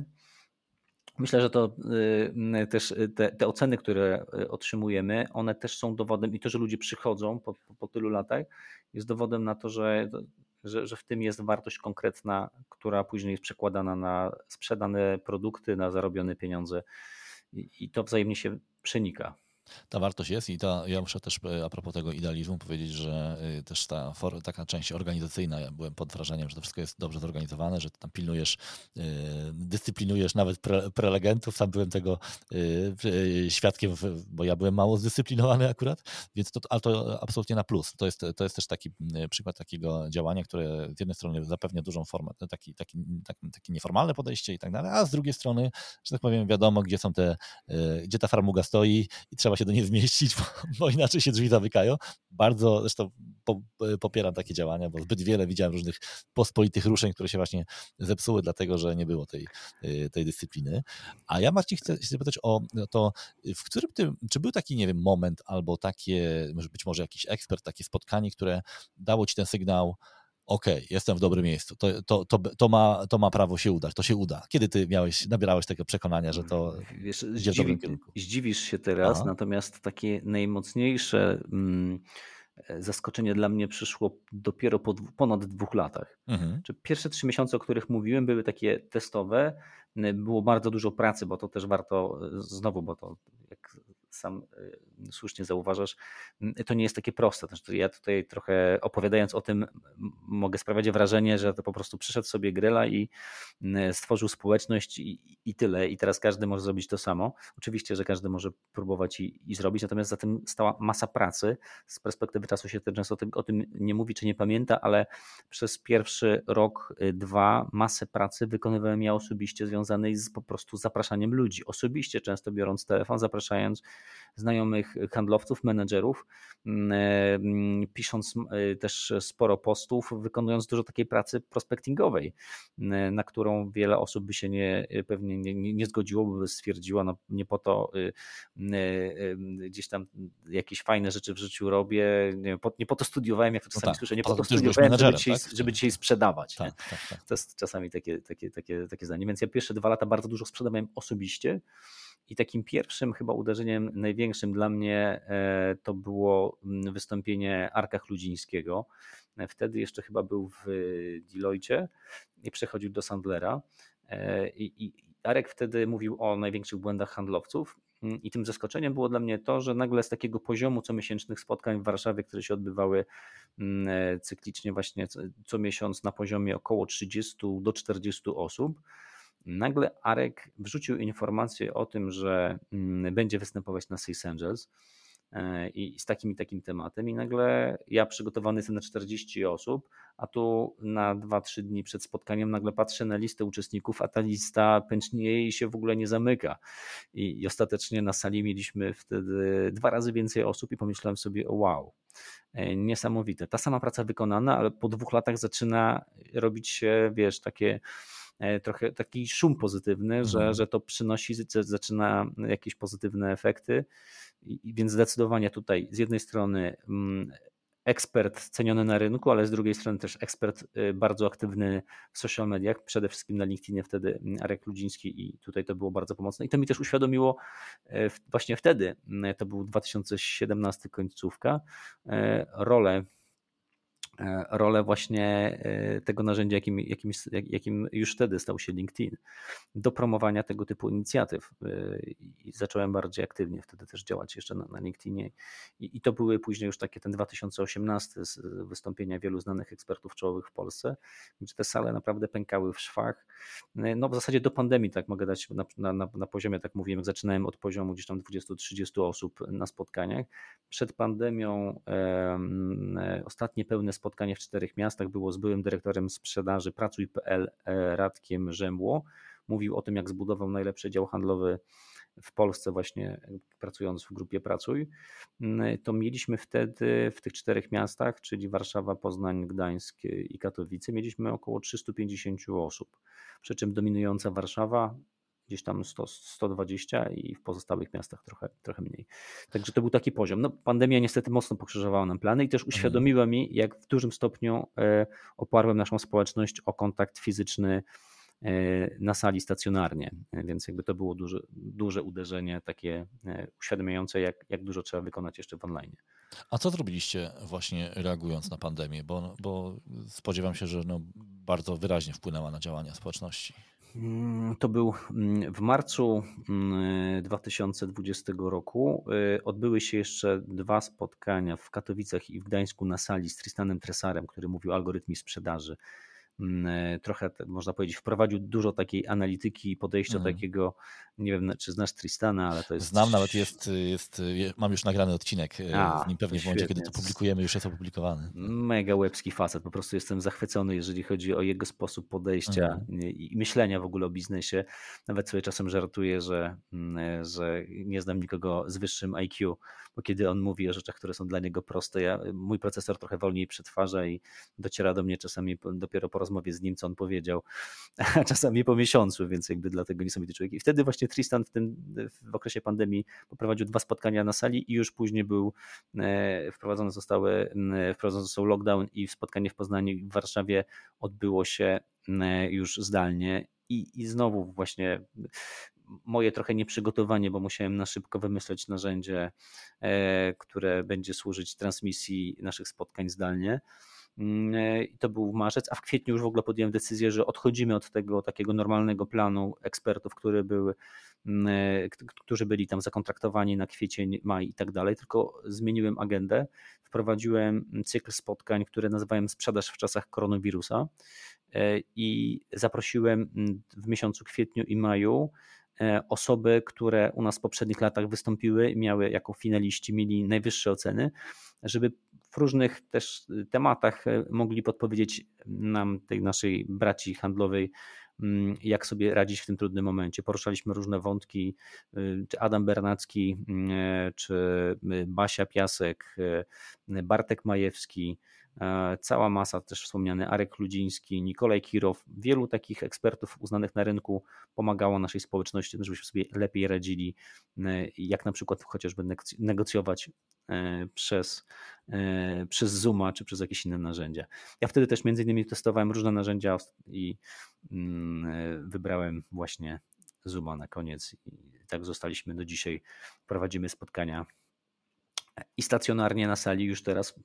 Speaker 2: Myślę, że to y, też te, te oceny, które otrzymujemy, one też są dowodem i to, że ludzie przychodzą po, po, po tylu latach, jest dowodem na to, że, że, że w tym jest wartość konkretna, która później jest przekładana na sprzedane produkty, na zarobione pieniądze i, i to wzajemnie się przenika.
Speaker 1: Ta wartość jest i ta, ja muszę też a propos tego idealizmu powiedzieć, że też ta for, taka część organizacyjna, ja byłem pod wrażeniem, że to wszystko jest dobrze zorganizowane, że ty tam pilnujesz, dyscyplinujesz nawet pre, prelegentów, sam byłem tego świadkiem, bo ja byłem mało zdyscyplinowany akurat, więc to, ale to absolutnie na plus. To jest, to jest też taki przykład takiego działania, które z jednej strony zapewnia dużą formę, taki, taki, taki, takie nieformalne podejście i tak dalej, a z drugiej strony, że tak powiem, wiadomo, gdzie są te, gdzie ta farmuga stoi i trzeba się do niej zmieścić, bo, bo inaczej się drzwi zamykają. Bardzo zresztą po, popieram takie działania, bo zbyt wiele widziałem różnych pospolitych ruszeń, które się właśnie zepsuły, dlatego że nie było tej, tej dyscypliny. A ja, Marcin, chcę się zapytać o to, w którym ty, czy był taki, nie wiem, moment albo takie, być może jakiś ekspert, takie spotkanie, które dało ci ten sygnał, okej, okay, jestem w dobrym miejscu, to, to, to, to, ma, to ma prawo się udać, to się uda. Kiedy ty miałeś, nabierałeś tego przekonania, że to
Speaker 2: Wiesz,
Speaker 1: idzie
Speaker 2: zdziwi,
Speaker 1: w dobrym kierunku?
Speaker 2: Zdziwisz się teraz,
Speaker 1: Aha.
Speaker 2: natomiast takie najmocniejsze mm, zaskoczenie dla mnie przyszło dopiero po dwu, ponad dwóch latach.
Speaker 1: Mhm.
Speaker 2: Pierwsze trzy miesiące, o których mówiłem, były takie testowe. Było bardzo dużo pracy, bo to też warto, znowu, bo to jak sam słusznie zauważasz, to nie jest takie proste. Znaczy, ja tutaj trochę opowiadając o tym mogę sprawiać wrażenie, że to po prostu przyszedł sobie Grela i stworzył społeczność i, i tyle. I teraz każdy może zrobić to samo. Oczywiście, że każdy może próbować i, i zrobić, natomiast za tym stała masa pracy. Z perspektywy czasu się często o tym, o tym nie mówi czy nie pamięta, ale przez pierwszy rok, dwa masę pracy wykonywałem ja osobiście związanej z po prostu zapraszaniem ludzi. Osobiście często biorąc telefon, zapraszając znajomych handlowców, menedżerów, pisząc też sporo postów, wykonując dużo takiej pracy prospectingowej, na którą wiele osób by się nie, pewnie nie, nie zgodziło, by stwierdziła, no nie po to gdzieś tam jakieś fajne rzeczy w życiu robię, nie po, nie po to studiowałem, jak to czasami no tak, słyszę, nie po to studiowałem, żeby dzisiaj, tak? żeby dzisiaj sprzedawać. Tak, tak, tak. To jest czasami takie, takie, takie, takie zdanie. Więc ja pierwsze dwa lata bardzo dużo sprzedawałem osobiście. I takim pierwszym chyba uderzeniem największym dla mnie to było wystąpienie Arka Chludzińskiego. Wtedy jeszcze chyba był w Deloitte i przechodził do Sandlera. I, i Arek wtedy mówił o największych błędach handlowców. I tym zaskoczeniem było dla mnie to, że nagle z takiego poziomu comiesięcznych spotkań w Warszawie, które się odbywały cyklicznie właśnie co miesiąc na poziomie około trzydziestu do czterdziestu osób, nagle Arek wrzucił informację o tym, że będzie występować na Sales Angels i z takim i takim tematem i nagle ja przygotowany jestem na czterdzieści osób, a tu na dwa trzy dni przed spotkaniem nagle patrzę na listę uczestników, a ta lista pęcznieje i się w ogóle nie zamyka. I, i ostatecznie na sali mieliśmy wtedy dwa razy więcej osób i pomyślałem sobie, o wow, niesamowite. Ta sama praca wykonana, ale po dwóch latach zaczyna robić się, wiesz, takie trochę taki szum pozytywny, mhm. że, że to przynosi, zaczyna jakieś pozytywne efekty. I więc zdecydowanie tutaj z jednej strony ekspert ceniony na rynku, ale z drugiej strony też ekspert bardzo aktywny w social mediach, przede wszystkim na LinkedInie wtedy Arek Chludziński i tutaj to było bardzo pomocne. I to mi też uświadomiło właśnie wtedy, to był dwa tysiące siedemnasty końcówka, rolę rolę właśnie tego narzędzia, jakim, jakim, jakim już wtedy stał się LinkedIn, do promowania tego typu inicjatyw. I zacząłem bardziej aktywnie wtedy też działać jeszcze na, na LinkedInie. I, I to były później już takie ten dwa tysiące osiemnasty wystąpienia wielu znanych ekspertów czołowych w Polsce, gdzie te sale naprawdę pękały w szwach. No w zasadzie do pandemii, tak mogę dać na, na, na poziomie, tak mówiłem, zaczynałem od poziomu gdzieś tam dwudziestu do trzydziestu osób na spotkaniach. Przed pandemią e, ostatnie pełne spotkanie w czterech miastach było z byłym dyrektorem sprzedaży Pracuj kropka pe el Radkiem Rzemło, mówił o tym, jak zbudował najlepszy dział handlowy w Polsce, właśnie pracując w grupie Pracuj, to mieliśmy wtedy w tych czterech miastach, czyli Warszawa, Poznań, Gdańsk i Katowice, mieliśmy około trzysta pięćdziesiąt osób, przy czym dominująca Warszawa gdzieś tam sto, sto dwadzieścia i w pozostałych miastach trochę, trochę mniej. Także to był taki poziom. No, pandemia niestety mocno pokrzyżowała nam plany i też uświadomiła mi, jak w dużym stopniu oparłem naszą społeczność o kontakt fizyczny na sali stacjonarnie, więc jakby to było duże, duże uderzenie takie uświadamiające, jak, jak dużo trzeba wykonać jeszcze w online.
Speaker 1: A co zrobiliście właśnie reagując na pandemię? Bo, bo spodziewam się, że no bardzo wyraźnie wpłynęła na działania społeczności.
Speaker 2: To był w marcu dwa tysiące dwudziestego roku. Odbyły się jeszcze dwa spotkania w Katowicach i w Gdańsku na sali z Tristanem Tresarem, który mówił o algorytmie sprzedaży. Trochę, można powiedzieć, wprowadził dużo takiej analityki i podejścia mm. takiego, nie wiem, czy znasz Tristana, ale to jest...
Speaker 1: Znam, nawet jest, jest mam już nagrany odcinek A, z nim, pewnie w momencie, kiedy to publikujemy, już jest opublikowany.
Speaker 2: Mega łebski facet, po prostu jestem zachwycony, jeżeli chodzi o jego sposób podejścia mm. i myślenia w ogóle o biznesie. Nawet sobie czasem żartuję, że, że nie znam nikogo z wyższym I Q, bo kiedy on mówi o rzeczach, które są dla niego proste, ja, mój procesor trochę wolniej przetwarza i dociera do mnie czasami dopiero po rozmowie z nim, co on powiedział, a czasami po miesiącu, więc jakby dlatego niesamowity człowiek. I wtedy właśnie Tristan w tym w okresie pandemii poprowadził dwa spotkania na sali i już później był wprowadzone zostały, wprowadzony został lockdown i spotkanie w Poznaniu i w Warszawie odbyło się już zdalnie i, i znowu właśnie moje trochę nieprzygotowanie, bo musiałem na szybko wymyśleć narzędzie, które będzie służyć transmisji naszych spotkań zdalnie. I to był marzec, a w kwietniu już w ogóle podjąłem decyzję, że odchodzimy od tego takiego normalnego planu ekspertów, który był, którzy byli tam zakontraktowani na kwiecień, maj i tak dalej, tylko zmieniłem agendę, wprowadziłem cykl spotkań, które nazywałem Sprzedaż w czasach koronawirusa i zaprosiłem w miesiącu kwietniu i maju osoby, które u nas w poprzednich latach wystąpiły, miały jako finaliści, mieli najwyższe oceny, żeby w różnych też tematach mogli podpowiedzieć nam, tej naszej braci handlowej, jak sobie radzić w tym trudnym momencie. Poruszaliśmy różne wątki, czy Adam Bernacki, czy Basia Piasek, Bartek Majewski, cała masa, też wspomniany Arek Ludziński, Nikolaj Kirow, wielu takich ekspertów uznanych na rynku pomagało naszej społeczności, żebyśmy sobie lepiej radzili, jak na przykład chociażby negocjować przez, przez Zooma czy przez jakieś inne narzędzia. Ja wtedy też między innymi testowałem różne narzędzia i wybrałem właśnie Zooma na koniec i tak zostaliśmy do dzisiaj. Prowadzimy spotkania i stacjonarnie na sali już teraz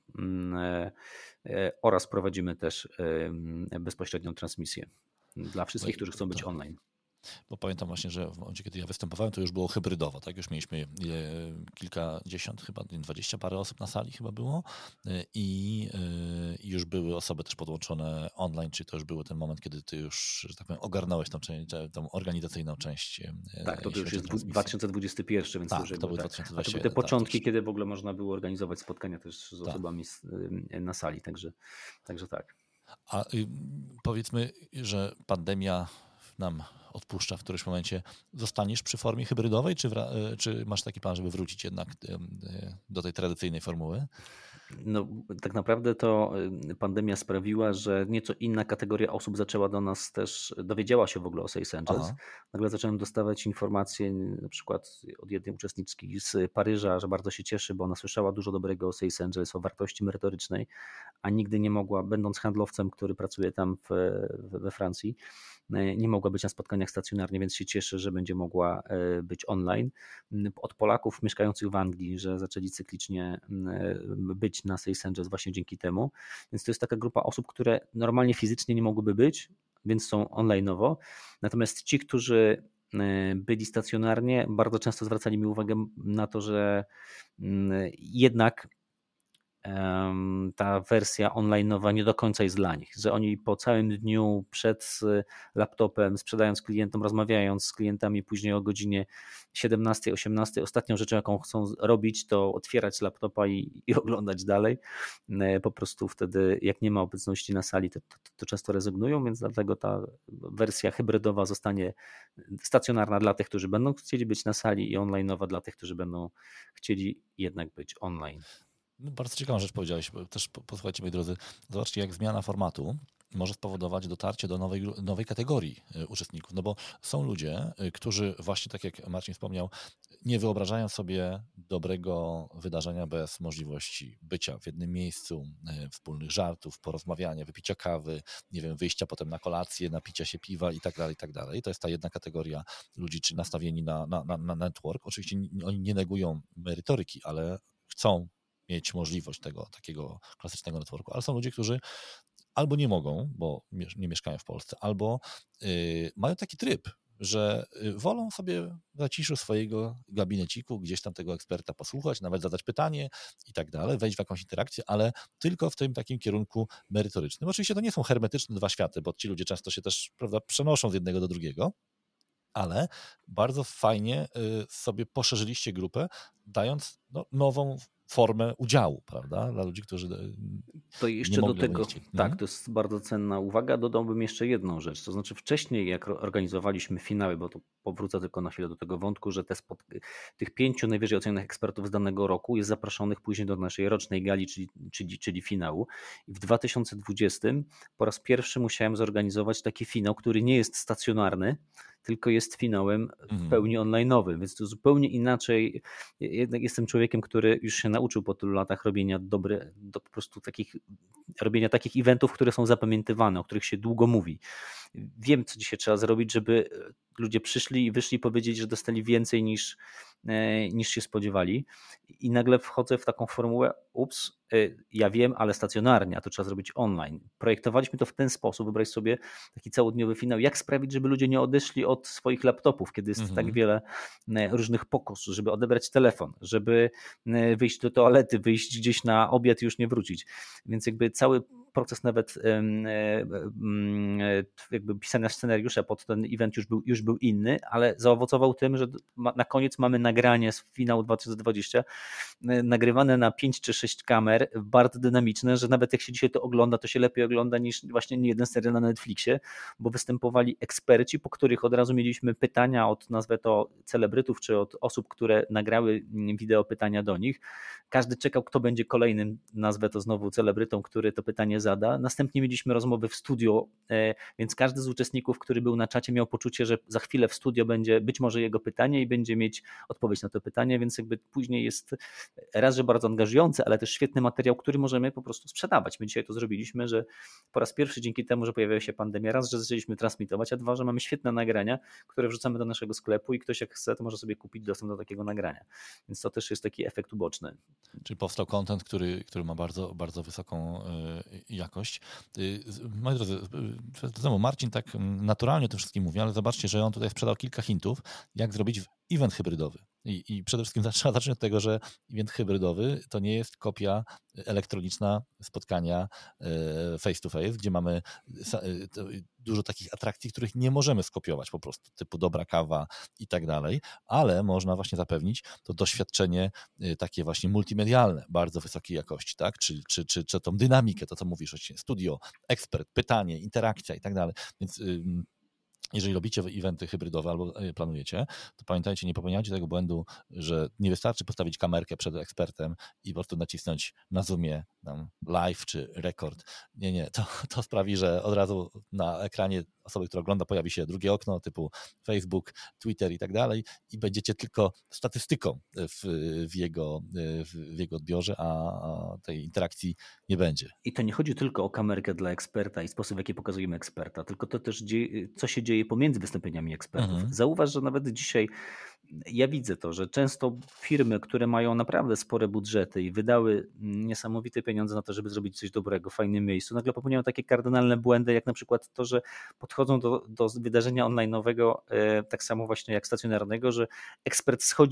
Speaker 2: oraz prowadzimy też bezpośrednią transmisję dla wszystkich, którzy chcą być online.
Speaker 1: Bo pamiętam właśnie, że w momencie, kiedy ja występowałem, to już było hybrydowo, tak? Już mieliśmy kilkadziesiąt, chyba dwadzieścia parę osób na sali chyba było i, i już były osoby też podłączone online, czy to już był ten moment, kiedy ty już, że tak powiem, ogarnąłeś tą, część, tą organizacyjną część.
Speaker 2: Tak, to, to już jest dwa tysiące dwudziesty pierwszy, więc
Speaker 1: tak,
Speaker 2: już
Speaker 1: to były
Speaker 2: tak.
Speaker 1: dwa tysiące dwudziesty
Speaker 2: A to były te początki, tak, kiedy w ogóle można było organizować spotkania też z tak. osobami na sali, także, także tak.
Speaker 1: A y, powiedzmy, że pandemia nam odpuszcza w którymś momencie. Zostaniesz przy formie hybrydowej, czy, wra- czy masz taki plan, żeby wrócić jednak do tej tradycyjnej formuły?
Speaker 2: No, tak naprawdę to pandemia sprawiła, że nieco inna kategoria osób zaczęła do nas też, dowiedziała się w ogóle o Sales Angels. Aha. Nagle zacząłem dostawać informacje na przykład od jednej uczestniczki z Paryża, że bardzo się cieszy, bo ona słyszała dużo dobrego o Sales Angels, o wartości merytorycznej, a nigdy nie mogła, będąc handlowcem, który pracuje tam w, we Francji, nie mogła być na spotkaniach stacjonarnie, więc się cieszy, że będzie mogła być online. Od Polaków mieszkających w Anglii, że zaczęli cyklicznie być na Sales Angels właśnie dzięki temu. Więc to jest taka grupa osób, które normalnie fizycznie nie mogłyby być, więc są online'owo. Natomiast ci, którzy byli stacjonarnie, bardzo często zwracali mi uwagę na to, że jednak ta wersja online'owa nie do końca jest dla nich, że oni po całym dniu przed laptopem, sprzedając klientom, rozmawiając z klientami później o godzinie siedemnastej, osiemnastej, ostatnią rzeczą, jaką chcą robić, to otwierać laptopa i, i oglądać dalej. Po prostu wtedy, jak nie ma obecności na sali, to, to, to często rezygnują, więc dlatego ta wersja hybrydowa zostanie stacjonarna dla tych, którzy będą chcieli być na sali i online'owa dla tych, którzy będą chcieli jednak być online.
Speaker 1: No, bardzo ciekawą rzecz powiedziałeś, też posłuchajcie moi drodzy, zobaczcie jak zmiana formatu może spowodować dotarcie do nowej, nowej kategorii uczestników, no bo są ludzie, którzy właśnie tak jak Marcin wspomniał, nie wyobrażają sobie dobrego wydarzenia bez możliwości bycia w jednym miejscu, wspólnych żartów, porozmawiania, wypicia kawy, nie wiem, wyjścia potem na kolację, napicia się piwa i tak dalej, i tak dalej. To jest ta jedna kategoria ludzi, czy nastawieni na, na, na network. Oczywiście oni nie negują merytoryki, ale chcą mieć możliwość tego takiego klasycznego networku, ale są ludzie, którzy albo nie mogą, bo nie mieszkają w Polsce, albo y, mają taki tryb, że wolą sobie w zaciszu swojego gabineciku gdzieś tam tego eksperta posłuchać, nawet zadać pytanie i tak dalej, wejść w jakąś interakcję, ale tylko w tym takim kierunku merytorycznym. Oczywiście to nie są hermetyczne dwa światy, bo ci ludzie często się też, prawda, przenoszą z jednego do drugiego, ale bardzo fajnie sobie poszerzyliście grupę, dając no, nową formę udziału, prawda, dla ludzi, którzy
Speaker 2: to jeszcze
Speaker 1: nie
Speaker 2: do
Speaker 1: mogli,
Speaker 2: tego,
Speaker 1: chcieli.
Speaker 2: tak,
Speaker 1: Mhm.
Speaker 2: to jest bardzo cenna uwaga. Dodałbym jeszcze jedną rzecz, to znaczy wcześniej jak organizowaliśmy finały, bo to powrócę tylko na chwilę do tego wątku, że te spot... tych pięciu najwyżej ocenionych ekspertów z danego roku jest zaproszonych później do naszej rocznej gali, czyli, czyli, czyli finału. I w dwa tysiące dwudziestym po raz pierwszy musiałem zorganizować taki finał, który nie jest stacjonarny, tylko jest finałem w pełni online'owym, więc to zupełnie inaczej. Jednak jestem człowiekiem, który już się nauczył po tylu latach robienia dobre, do po prostu takich, robienia takich eventów, które są zapamiętywane, o których się długo mówi. Wiem, co dzisiaj trzeba zrobić, żeby ludzie przyszli i wyszli powiedzieć, że dostali więcej niż, niż się spodziewali. I nagle wchodzę w taką formułę, ups, ja wiem, ale stacjonarnie, a to trzeba zrobić online. Projektowaliśmy to w ten sposób, wybrać sobie taki całodniowy finał, jak sprawić, żeby ludzie nie odeszli od swoich laptopów, kiedy jest mhm. tak wiele różnych pokus, żeby odebrać telefon, żeby wyjść do toalety, wyjść gdzieś na obiad i już nie wrócić. Więc jakby cały proces nawet jakby pisania scenariusza pod ten event już był, już był inny, ale zaowocował tym, że na koniec mamy nagranie z finału dwa tysiące dwudziestego, nagrywane na pięć czy sześć kamer, bardzo dynamiczne, że nawet jak się dzisiaj to ogląda, to się lepiej ogląda niż właśnie niejeden serial na Netflixie, bo występowali eksperci, po których od razu mieliśmy pytania od, nazwę to, celebrytów, czy od osób, które nagrały wideo pytania do nich. Każdy czekał, kto będzie kolejnym, nazwę to znowu celebrytą, który to pytanie zada. Następnie mieliśmy rozmowy w studio, więc każdy z uczestników, który był na czacie, miał poczucie, że za chwilę w studio będzie być może jego pytanie i będzie mieć odpowiedź na to pytanie, więc jakby później jest raz, że bardzo angażujący, ale też świetny materiał, który możemy po prostu sprzedawać. My dzisiaj to zrobiliśmy, że po raz pierwszy dzięki temu, że pojawiła się pandemia, raz, że zaczęliśmy transmitować, a dwa, że mamy świetne nagrania, które wrzucamy do naszego sklepu i ktoś jak chce, to może sobie kupić dostęp do takiego nagrania. Więc to też jest taki efekt uboczny.
Speaker 1: Czyli powstał content, który, który ma bardzo, bardzo wysoką jakość. Moi drodzy, znowu Marcin tak naturalnie o tym wszystkim mówi, ale zobaczcie, że on tutaj sprzedał kilka hintów, jak zrobić event hybrydowy. I, I przede wszystkim trzeba zacząć od tego, że event hybrydowy to nie jest kopia elektroniczna spotkania face to face, gdzie mamy dużo takich atrakcji, których nie możemy skopiować po prostu, typu dobra kawa i tak dalej, ale można właśnie zapewnić to doświadczenie takie właśnie multimedialne, bardzo wysokiej jakości, tak? Czy, czy, czy, czy tą dynamikę, to co mówisz, studio, ekspert, pytanie, interakcja i tak dalej. Więc jeżeli robicie eventy hybrydowe albo planujecie, to pamiętajcie, nie popełniajcie tego błędu, że nie wystarczy postawić kamerkę przed ekspertem i po prostu nacisnąć na Zoomie tam live czy rekord. Nie, nie, to, to sprawi, że od razu na ekranie osoby, która ogląda, pojawi się drugie okno typu Facebook, Twitter i tak dalej i będziecie tylko statystyką w, w, jego, w jego odbiorze, a tej interakcji nie będzie.
Speaker 2: I to nie chodzi tylko o kamerkę dla eksperta i sposób, w jaki pokazujemy eksperta, tylko to też dzieje, co się dzieje pomiędzy wystąpieniami ekspertów. Mhm. Zauważ, że nawet dzisiaj ja widzę to, że często firmy, które mają naprawdę spore budżety i wydały niesamowite pieniądze na to, żeby zrobić coś dobrego w fajnym miejscu, nagle popełniają takie kardynalne błędy, jak na przykład to, że podchodzą do, do wydarzenia online'owego tak samo właśnie jak stacjonarnego, że ekspert schodzi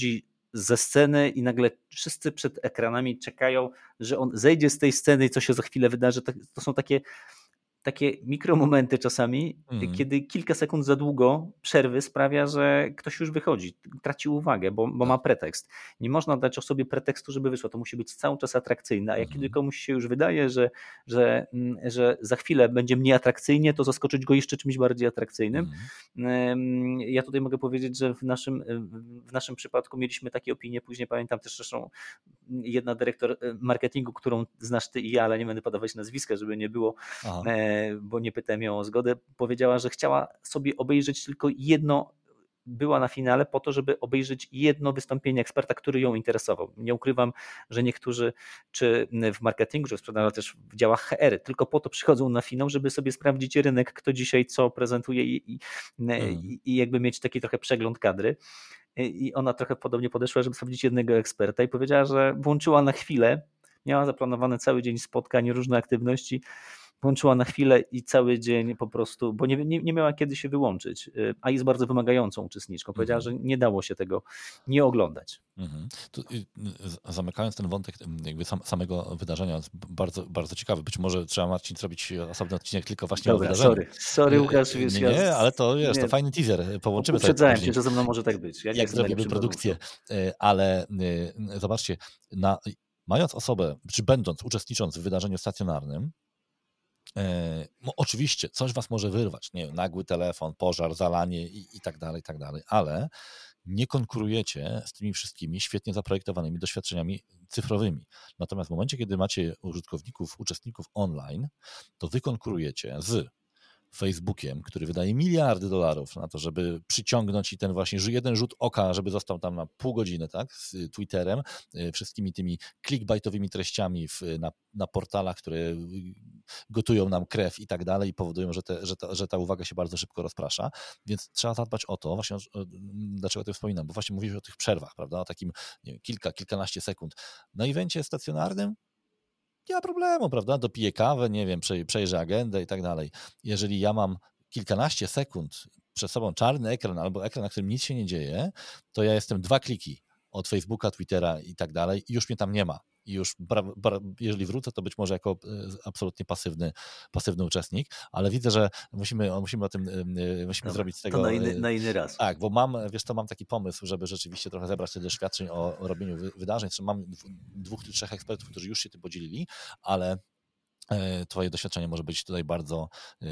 Speaker 2: ze sceny i nagle wszyscy przed ekranami czekają, że on zejdzie z tej sceny i co się za chwilę wydarzy. To są takie takie mikromomenty czasami, mm. kiedy kilka sekund za długo przerwy sprawia, że ktoś już wychodzi, traci uwagę, bo, bo ma pretekst. Nie można dać osobie pretekstu, żeby wyszła. To musi być cały czas atrakcyjne, a jak mm. kiedy komuś się już wydaje, że, że, że za chwilę będzie mniej atrakcyjnie, to zaskoczyć go jeszcze czymś bardziej atrakcyjnym. Mm. Ja tutaj mogę powiedzieć, że w naszym, w naszym przypadku mieliśmy takie opinie, później pamiętam też zresztą jedna dyrektor marketingu, którą znasz ty i ja, ale nie będę podawać nazwiska, żeby nie było, Aha. bo nie pytałem ją o zgodę, powiedziała, że chciała sobie obejrzeć tylko jedno, była na finale po to, żeby obejrzeć jedno wystąpienie eksperta, który ją interesował. Nie ukrywam, że niektórzy, czy w marketingu, czy w sprzedaży, też w działach H R, tylko po to przychodzą na finał, żeby sobie sprawdzić rynek, kto dzisiaj co prezentuje i, i, hmm. i, i jakby mieć taki trochę przegląd kadry. I ona trochę podobnie podeszła, żeby sprawdzić jednego eksperta i powiedziała, że włączyła na chwilę, miała zaplanowany cały dzień spotkań, różne aktywności, włączyła na chwilę i cały dzień po prostu, bo nie, nie, nie miała kiedy się wyłączyć, a jest bardzo wymagającą uczestniczką. Powiedziała, mhm. że nie dało się tego nie oglądać.
Speaker 1: Mhm. Tu, zamykając ten wątek jakby sam, samego wydarzenia, bardzo, bardzo ciekawy. Być może trzeba, Marcin, zrobić osobny odcinek tylko właśnie
Speaker 2: Dobra,
Speaker 1: o wydarzeniu.
Speaker 2: sorry, sorry Łukasz.
Speaker 1: Nie, nie, nie, ale to wiesz, nie. to fajny teaser. Połączymy
Speaker 2: Uprzedzałem cię, że ze mną może tak być. Ja
Speaker 1: jak zrobimy produkcję. Ale zobaczcie, na, mając osobę, czy będąc, uczestnicząc w wydarzeniu stacjonarnym, no oczywiście coś was może wyrwać, nie wiem, nagły telefon, pożar, zalanie i, i tak dalej, i tak dalej, ale nie konkurujecie z tymi wszystkimi świetnie zaprojektowanymi doświadczeniami cyfrowymi. Natomiast w momencie, kiedy macie użytkowników, uczestników online, to wy konkurujecie z Facebookiem, który wydaje miliardy dolarów na to, żeby przyciągnąć i ten właśnie jeden rzut oka, żeby został tam na pół godziny, tak, z Twitterem, wszystkimi tymi clickbaitowymi treściami w, na, na portalach, które gotują nam krew i tak dalej i powodują, że, te, że, ta, że ta uwaga się bardzo szybko rozprasza, więc trzeba zadbać o to, właśnie dlaczego to wspominam, bo właśnie mówisz o tych przerwach, prawda, o takim nie wiem, kilka, kilkanaście sekund. Na evencie stacjonarnym nie ma problemu, prawda? Dopiję kawę, nie wiem, przejrzę agendę i tak dalej. Jeżeli ja mam kilkanaście sekund przed sobą czarny ekran albo ekran, na którym nic się nie dzieje, to ja jestem dwa kliki od Facebooka, Twittera i tak dalej i już mnie tam nie ma. I już, jeżeli wrócę, to być może jako absolutnie pasywny, pasywny uczestnik, ale widzę, że musimy, musimy o tym musimy Dobra, zrobić z tego...
Speaker 2: To na inny, na inny raz.
Speaker 1: Tak, bo mam, wiesz co, mam taki pomysł, żeby rzeczywiście trochę zebrać te doświadczeń o, o robieniu wydarzeń. Zresztą mam dwóch czy trzech ekspertów, którzy już się tym podzielili, ale twoje doświadczenie może być tutaj bardzo,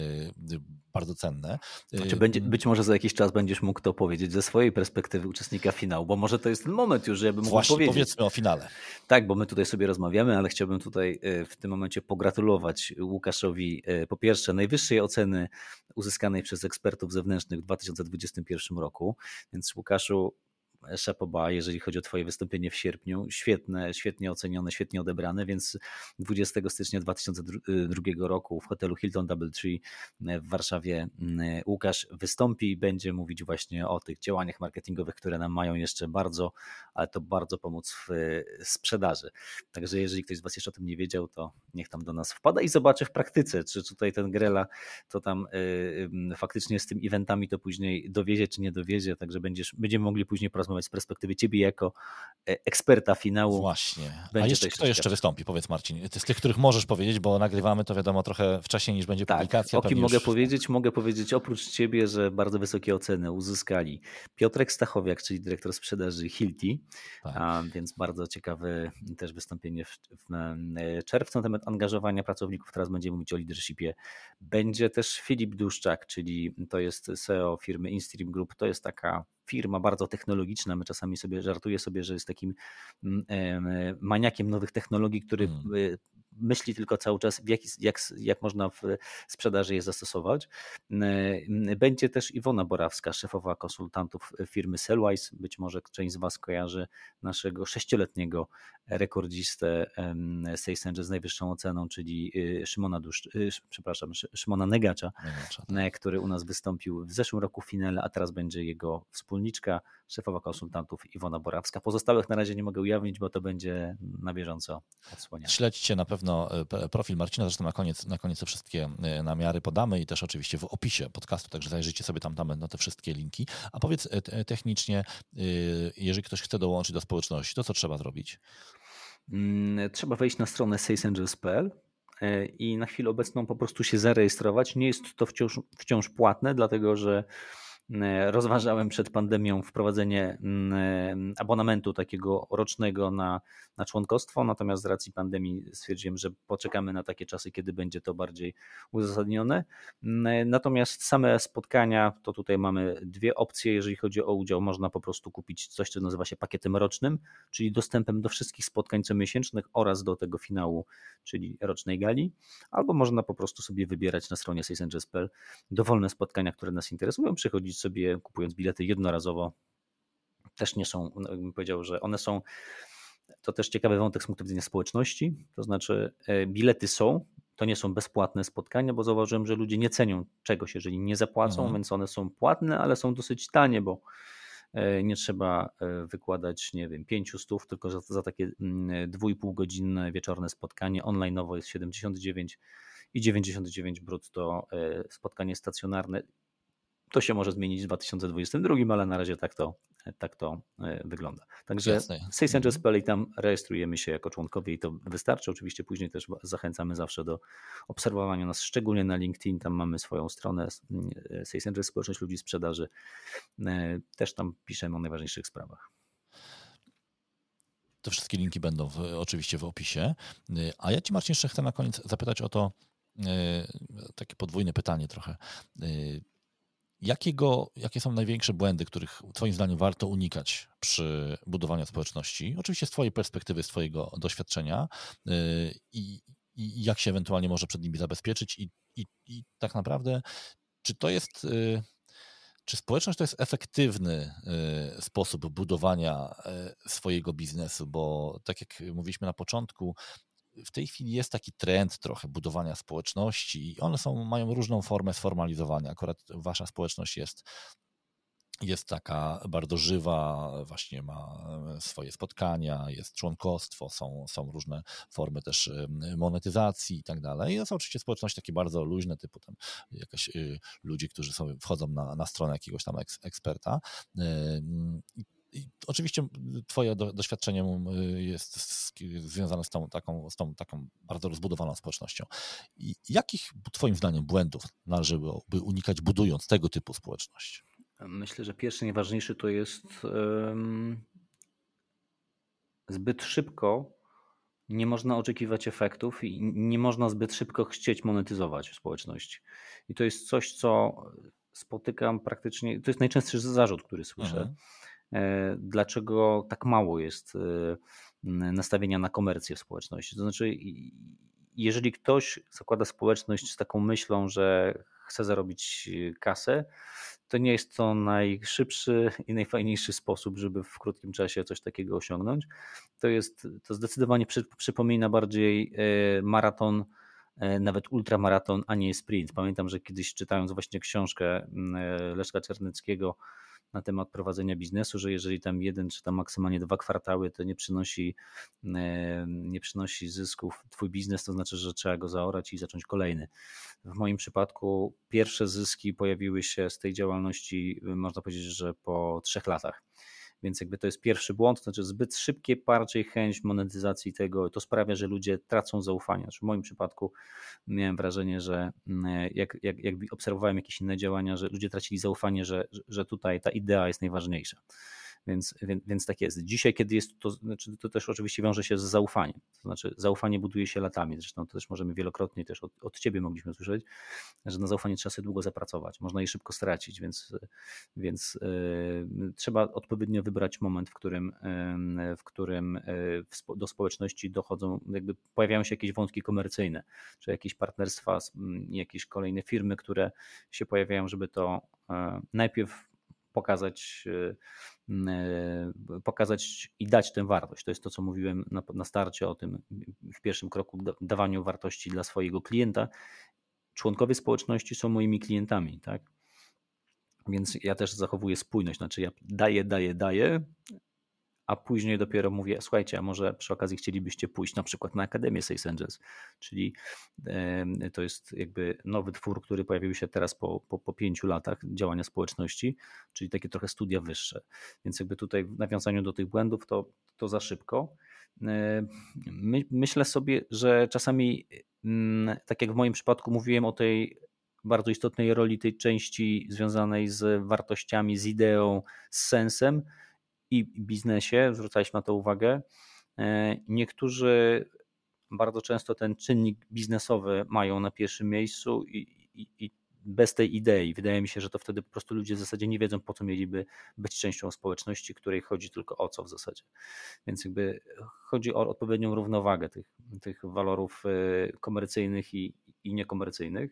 Speaker 1: bardzo cenne.
Speaker 2: Znaczy będzie, być może za jakiś czas będziesz mógł to powiedzieć ze swojej perspektywy uczestnika finału, bo może to jest ten moment już, żeby mógł
Speaker 1: Właśnie
Speaker 2: powiedzieć.
Speaker 1: Powiedzmy o finale.
Speaker 2: Tak, bo my tutaj sobie rozmawiamy, ale chciałbym tutaj w tym momencie pogratulować Łukaszowi po pierwsze najwyższej oceny uzyskanej przez ekspertów zewnętrznych w dwa tysiące dwudziestym pierwszym roku, więc Łukaszu, chapeau bas, jeżeli chodzi o twoje wystąpienie w sierpniu. Świetne, świetnie ocenione, świetnie odebrane, więc dwudziestego stycznia dwa tysiące drugiego roku w hotelu Hilton Doubletree w Warszawie Łukasz wystąpi i będzie mówić właśnie o tych działaniach marketingowych, które nam mają jeszcze bardzo, ale to bardzo pomóc w sprzedaży. Także jeżeli ktoś z was jeszcze o tym nie wiedział, to niech tam do nas wpada i zobaczy w praktyce, czy tutaj ten Grela to tam yy, faktycznie z tym eventami to później dowiezie, czy nie dowiezie, także będziesz, będziemy mogli później porozmawiać z perspektywy ciebie jako eksperta finału.
Speaker 1: Właśnie. A jeszcze, kto jeszcze wystąpi? Powiedz, Marcin. Z tych, których możesz powiedzieć, bo nagrywamy to wiadomo trochę wcześniej niż będzie
Speaker 2: tak,
Speaker 1: publikacja.
Speaker 2: O kim mogę już... powiedzieć? Mogę powiedzieć oprócz ciebie, że bardzo wysokie oceny uzyskali Piotrek Stachowiak, czyli dyrektor sprzedaży Hilti, tak. A więc bardzo ciekawe też wystąpienie w, w czerwcu na temat angażowania pracowników. Teraz będziemy mówić o leadershipie. Będzie też Filip Duszczak, czyli to jest C E O firmy InStream Group. To jest taka firma bardzo technologiczna. My czasami sobie żartuję sobie, że jest takim maniakiem nowych technologii, który hmm. myśli tylko cały czas, w jak, jak, jak można w sprzedaży je zastosować. Będzie też Iwona Borawska, szefowa konsultantów firmy Sellwise. Być może część z was kojarzy naszego sześcioletniego rekordzistę Sales Engine z najwyższą oceną, czyli Szymona Dusz, przepraszam, Szymona Negacza, Negacza tak. który u nas wystąpił w zeszłym roku w finale, a teraz będzie jego wspólniczka, szefowa konsultantów Iwona Borawska. Pozostałych na razie nie mogę ujawnić, bo to będzie na bieżąco odsłaniane.
Speaker 1: Śledźcie na pewno no, profil Marcina, zresztą na koniec, na koniec te wszystkie namiary podamy i też oczywiście w opisie podcastu, także zajrzyjcie sobie tam, tam będą te wszystkie linki. A powiedz technicznie, jeżeli ktoś chce dołączyć do społeczności, to co trzeba zrobić?
Speaker 2: Trzeba wejść na stronę salesangels kropka p l i na chwilę obecną po prostu się zarejestrować. Nie jest to wciąż, wciąż płatne, dlatego że rozważałem przed pandemią wprowadzenie abonamentu takiego rocznego na, na członkostwo, natomiast z racji pandemii stwierdziłem, że poczekamy na takie czasy, kiedy będzie to bardziej uzasadnione. Natomiast same spotkania, to tutaj mamy dwie opcje, jeżeli chodzi o udział, można po prostu kupić coś, co nazywa się pakietem rocznym, czyli dostępem do wszystkich spotkań comiesięcznych oraz do tego finału, czyli rocznej gali, albo można po prostu sobie wybierać na stronie salesangels kropka p l dowolne spotkania, które nas interesują, przychodzić sobie kupując bilety jednorazowo. Też nie są, bym powiedział, że one są, to też ciekawy wątek z punktu widzenia społeczności, to znaczy bilety są, to nie są bezpłatne spotkania, bo zauważyłem, że ludzie nie cenią czegoś, jeżeli nie zapłacą, mhm. więc one są płatne, ale są dosyć tanie, bo nie trzeba wykładać, nie wiem, pięciu stów, tylko za, za takie dwu i pół godzinne wieczorne spotkanie online'owo jest siedemdziesiąt dziewięć i dziewięćdziesiąt dziewięć brutto spotkanie stacjonarne. To się może zmienić w dwa tysiące dwudziestym drugim, ale na razie tak to, tak to wygląda. Także salesangels kropka p l i tam rejestrujemy się jako członkowie i to wystarczy. Oczywiście później też zachęcamy zawsze do obserwowania nas, szczególnie na LinkedIn. Tam mamy swoją stronę SalesAngels, społeczność ludzi sprzedaży. Też tam piszemy o najważniejszych sprawach.
Speaker 1: Te wszystkie linki będą w, oczywiście w opisie. A ja Ci, Marcin, jeszcze chcę na koniec zapytać o to, takie podwójne pytanie trochę. Jakiego, jakie są największe błędy, których Twoim zdaniem warto unikać przy budowaniu społeczności? Oczywiście z Twojej perspektywy, z Twojego doświadczenia i, i jak się ewentualnie może przed nimi zabezpieczyć i, i, i tak naprawdę, czy to jest, czy społeczność to jest efektywny sposób budowania swojego biznesu, bo tak jak mówiliśmy na początku, w tej chwili jest taki trend trochę budowania społeczności i one są, mają różną formę sformalizowania. Akurat wasza społeczność jest, jest taka bardzo żywa, właśnie ma swoje spotkania, jest członkostwo, są, są różne formy też monetyzacji i tak dalej. To są oczywiście społeczności takie bardzo luźne, typu tam jakaś y, ludzie, którzy sobie wchodzą na, na stronę jakiegoś tam eks, eksperta. Y, I oczywiście Twoje do, doświadczenie jest związane z tą taką, z tą taką bardzo rozbudowaną społecznością. I jakich Twoim zdaniem błędów należałoby unikać, budując tego typu społeczność?
Speaker 2: Myślę, że pierwszy najważniejszy to jest um, zbyt szybko nie można oczekiwać efektów i nie można zbyt szybko chcieć monetyzować społeczności. I to jest coś, co spotykam praktycznie, to jest najczęstszy zarzut, który słyszę. Mhm. Dlaczego tak mało jest nastawienia na komercję w społeczności. To znaczy, jeżeli ktoś zakłada społeczność z taką myślą, że chce zarobić kasę, to nie jest to najszybszy i najfajniejszy sposób, żeby w krótkim czasie coś takiego osiągnąć. To jest, to zdecydowanie przy, przypomina bardziej maraton, nawet ultramaraton, a nie sprint. Pamiętam, że kiedyś czytając właśnie książkę Leszka Czerneckiego na temat prowadzenia biznesu, że jeżeli tam jeden czy tam maksymalnie dwa kwartały to nie przynosi, nie przynosi zysków twój biznes, to znaczy, że trzeba go zaorać i zacząć kolejny. W moim przypadku pierwsze zyski pojawiły się z tej działalności, można powiedzieć, że po trzech latach. Więc jakby to jest pierwszy błąd, to znaczy zbyt szybkie parcie i chęć monetyzacji tego, to sprawia, że ludzie tracą zaufanie. W moim przypadku miałem wrażenie, że jak, jak, jak obserwowałem jakieś inne działania, że ludzie tracili zaufanie, że, że tutaj ta idea jest najważniejsza. Więc, więc, więc tak jest. Dzisiaj, kiedy jest to, znaczy to też oczywiście wiąże się z zaufaniem. To znaczy zaufanie buduje się latami. Zresztą to też możemy wielokrotnie też od, od ciebie mogliśmy usłyszeć, że na zaufanie trzeba sobie długo zapracować. Można je szybko stracić, więc, więc yy, trzeba odpowiednio wybrać moment, w którym, yy, w którym yy, do społeczności dochodzą, jakby pojawiają się jakieś wątki komercyjne, czy jakieś partnerstwa, yy, jakieś kolejne firmy, które się pojawiają, żeby to yy, najpierw pokazać, pokazać i dać tę wartość. To jest to, co mówiłem na, na starcie o tym w pierwszym kroku, dawaniu wartości dla swojego klienta. Członkowie społeczności są moimi klientami, tak? Więc ja też zachowuję spójność, znaczy ja daję, daję, daję, a później dopiero mówię, słuchajcie, a może przy okazji chcielibyście pójść na przykład na Akademię Sales Angels, czyli to jest jakby nowy twór, który pojawił się teraz po, po, po pięciu latach działania społeczności, czyli takie trochę studia wyższe. Więc jakby tutaj w nawiązaniu do tych błędów to, to za szybko. My, myślę sobie, że czasami, tak jak w moim przypadku mówiłem o tej bardzo istotnej roli tej części związanej z wartościami, z ideą, z sensem i biznesie, zwracaliśmy na to uwagę. Niektórzy bardzo często ten czynnik biznesowy mają na pierwszym miejscu i, i, i bez tej idei. Wydaje mi się, że to wtedy po prostu ludzie w zasadzie nie wiedzą, po co mieliby być częścią społeczności, której chodzi tylko o co w zasadzie. Więc jakby chodzi o odpowiednią równowagę tych, tych walorów komercyjnych i, i niekomercyjnych.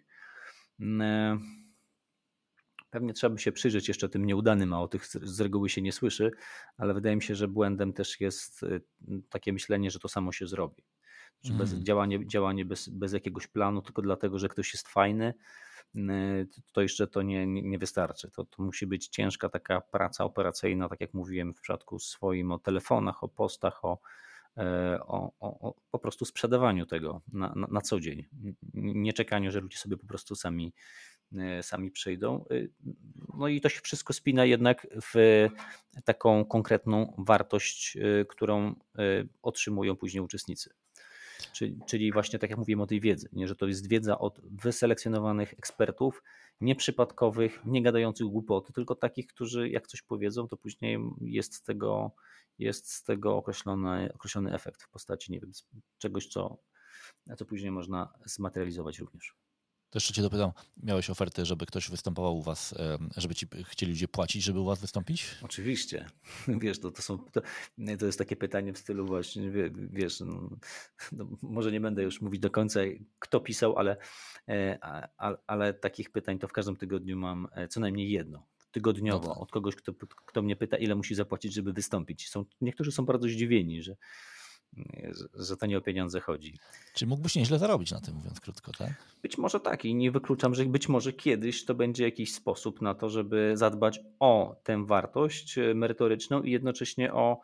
Speaker 2: Pewnie trzeba by się przyjrzeć jeszcze tym nieudanym, a o tych z reguły się nie słyszy, ale wydaje mi się, że błędem też jest takie myślenie, że to samo się zrobi. Że bez, mm. Działanie, działanie bez, bez jakiegoś planu, tylko dlatego, że ktoś jest fajny, to jeszcze to nie, nie, nie wystarczy. To, to musi być ciężka taka praca operacyjna, tak jak mówiłem w przypadku swoim o telefonach, o postach, o, o, o, o po prostu sprzedawaniu tego na, na, na co dzień. Nie czekaniu, że ludzie sobie po prostu sami, sami przyjdą. No i to się wszystko spina jednak w taką konkretną wartość, którą otrzymują później uczestnicy. Czyli, czyli właśnie tak jak mówiłem o tej wiedzy, nie? Że to jest wiedza od wyselekcjonowanych ekspertów, nieprzypadkowych, nie gadających głupoty, tylko takich, którzy jak coś powiedzą, to później jest z tego, jest z tego określony, określony efekt w postaci, nie wiem, czegoś, co, co później można zmaterializować również.
Speaker 1: To jeszcze cię dopytam, miałeś oferty, żeby ktoś występował u was, żeby ci chcieli ludzie płacić, żeby u was wystąpić?
Speaker 2: Oczywiście. Wiesz, to, to, są, to, to jest takie pytanie w stylu właśnie, wiesz, no, no, może nie będę już mówić do końca, kto pisał, ale, ale, ale takich pytań to w każdym tygodniu mam co najmniej jedno. Tygodniowo od kogoś, kto, kto mnie pyta, ile musi zapłacić, żeby wystąpić. Są, niektórzy są bardzo zdziwieni, że że to nie o pieniądze chodzi.
Speaker 1: Czy mógłbyś nieźle zarobić na tym, mówiąc krótko, tak?
Speaker 2: Być może tak i nie wykluczam, że być może kiedyś to będzie jakiś sposób na to, żeby zadbać o tę wartość merytoryczną i jednocześnie o,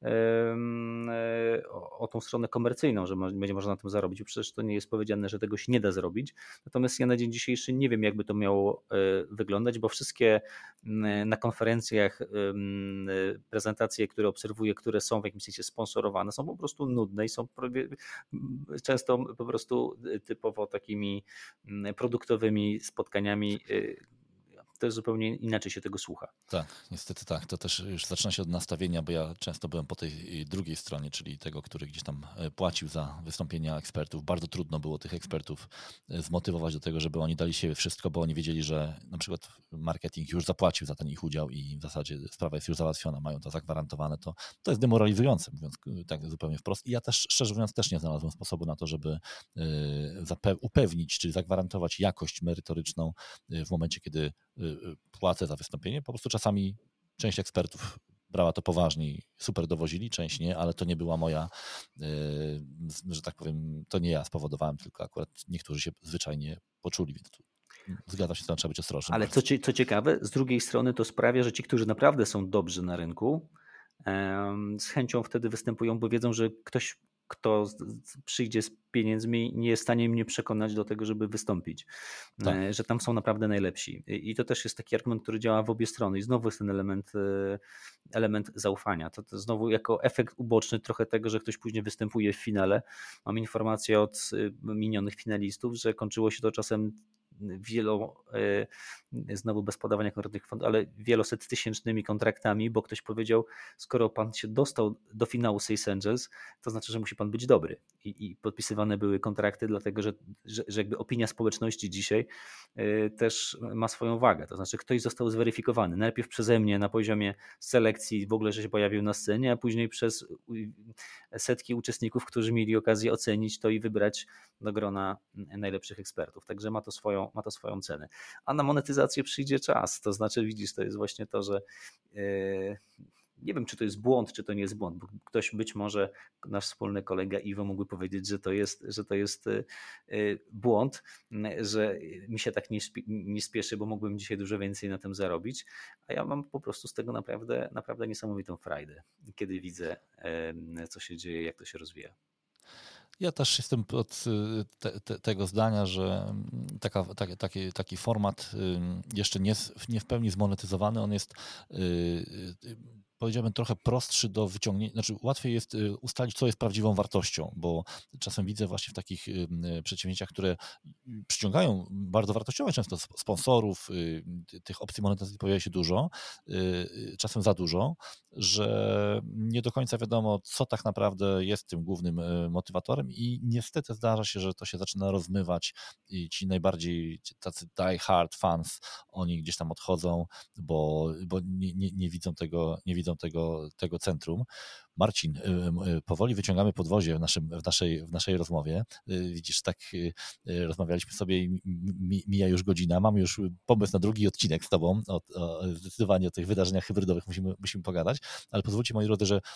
Speaker 2: o, o tą stronę komercyjną, że będzie można na tym zarobić. Przecież to nie jest powiedziane, że tego się nie da zrobić. Natomiast ja na dzień dzisiejszy nie wiem, jakby to miało wyglądać, bo wszystkie na konferencjach prezentacje, które obserwuję, które są w jakimś sensie sponsorowane, są po prostu nudne i są często po prostu typowo takimi produktowymi spotkaniami. To zupełnie inaczej się tego słucha.
Speaker 1: Tak, niestety tak. To też już zaczyna się od nastawienia, bo ja często byłem po tej drugiej stronie, czyli tego, który gdzieś tam płacił za wystąpienia ekspertów. Bardzo trudno było tych ekspertów zmotywować do tego, żeby oni dali siebie wszystko, bo oni wiedzieli, że na przykład marketing już zapłacił za ten ich udział i w zasadzie sprawa jest już załatwiona, mają to zagwarantowane. To, to jest demoralizujące, mówiąc tak zupełnie wprost. I ja też, szczerze mówiąc, też nie znalazłem sposobu na to, żeby upewnić, czy zagwarantować jakość merytoryczną w momencie, kiedy płacę za wystąpienie. Po prostu czasami część ekspertów brała to poważnie i super dowozili, część nie, ale to nie była moja, że tak powiem, to nie ja spowodowałem, tylko akurat niektórzy się zwyczajnie poczuli, więc tu zgadzam się, że trzeba być ostrożnym.
Speaker 2: Ale co, co ciekawe, z drugiej strony to sprawia, że ci, którzy naprawdę są dobrzy na rynku, z chęcią wtedy występują, bo wiedzą, że ktoś, kto przyjdzie z pieniędzmi, nie jest w stanie mnie przekonać do tego, żeby wystąpić, tak. Że tam są naprawdę najlepsi. I to też jest taki argument, który działa w obie strony i znowu jest ten element, element zaufania. To, to znowu jako efekt uboczny trochę tego, że ktoś później występuje w finale. Mam informację od minionych finalistów, że kończyło się to czasem wielo, znowu bez podawania konkretnych fondów, ale wieloset tysięcznymi kontraktami, bo ktoś powiedział, skoro pan się dostał do finału Sales Angels, to znaczy, że musi pan być dobry. I, i podpisywane były kontrakty, dlatego że, że, że jakby opinia społeczności dzisiaj też ma swoją wagę. To znaczy, ktoś został zweryfikowany. Najpierw przeze mnie na poziomie selekcji, w ogóle, że się pojawił na scenie, a później przez setki uczestników, którzy mieli okazję ocenić to i wybrać do grona najlepszych ekspertów. Także ma to swoją, ma to swoją cenę. A na monetyzację przyjdzie czas. To znaczy, widzisz, to jest właśnie to, że yy, nie wiem, czy to jest błąd, czy to nie jest błąd, bo ktoś być może, nasz wspólny kolega Iwo mógłby powiedzieć, że to jest, że to jest błąd, że mi się tak nie, nie spieszy, bo mógłbym dzisiaj dużo więcej na tym zarobić, a ja mam po prostu z tego naprawdę, naprawdę niesamowitą frajdę, kiedy widzę, co się dzieje, jak to się rozwija.
Speaker 1: Ja też jestem od te, te, tego zdania, że taka, tak, taki, taki format jeszcze nie, nie w pełni zmonetyzowany, on jest, powiedziałbym, trochę prostszy do wyciągnięcia, znaczy łatwiej jest ustalić, co jest prawdziwą wartością, bo czasem widzę właśnie w takich przedsięwzięciach, które przyciągają bardzo wartościowe często sponsorów, tych opcji monetyzacji pojawia się dużo, czasem za dużo, że nie do końca wiadomo, co tak naprawdę jest tym głównym motywatorem i niestety zdarza się, że to się zaczyna rozmywać i ci najbardziej tacy die hard fans, oni gdzieś tam odchodzą, bo, bo nie, nie, nie widzą tego, nie widzą tego, tego centrum. Marcin, powoli wyciągamy podwozie w, naszym, w, naszej, w naszej rozmowie. Widzisz, tak rozmawialiśmy sobie i mija już godzina. Mamy już pomysł na drugi odcinek z tobą. O, o, zdecydowanie o tych wydarzeniach hybrydowych musimy, musimy pogadać, ale pozwólcie, moi drodzy, że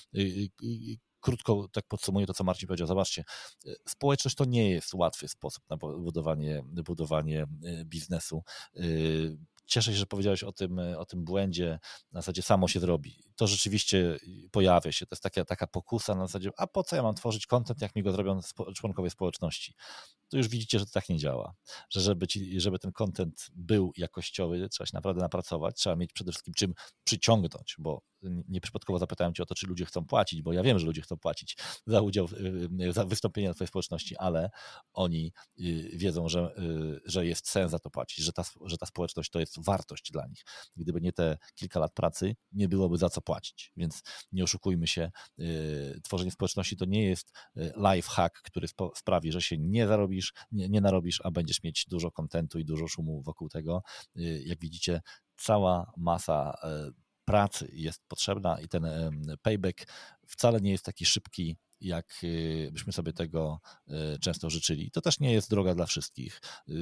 Speaker 1: krótko tak podsumuję to, co Marcin powiedział. Zobaczcie, społeczność to nie jest łatwy sposób na budowanie, budowanie biznesu. Cieszę się, że powiedziałeś o tym, o tym błędzie, na zasadzie samo się zrobi. To rzeczywiście pojawia się, to jest taka, taka pokusa na zasadzie, a po co ja mam tworzyć content, jak mi go zrobią członkowie społeczności? To już widzicie, że to tak nie działa, że żeby, ci, żeby ten content był jakościowy, trzeba się naprawdę napracować, trzeba mieć przede wszystkim czym przyciągnąć, bo nieprzypadkowo zapytałem cię o to, czy ludzie chcą płacić, bo ja wiem, że ludzie chcą płacić za udział, za wystąpienie na twojej społeczności, ale oni wiedzą, że, że jest sens za to płacić, że ta, że ta społeczność to jest wartość dla nich. Gdyby nie te kilka lat pracy, nie byłoby za co płacić, więc nie oszukujmy się, tworzenie społeczności to nie jest life hack, który sprawi, że się nie zarobisz, nie, nie narobisz, a będziesz mieć dużo kontentu i dużo szumu wokół tego. Jak widzicie, cała masa pracy jest potrzebna i ten payback wcale nie jest taki szybki, jak byśmy sobie tego często życzyli. To też nie jest droga dla wszystkich.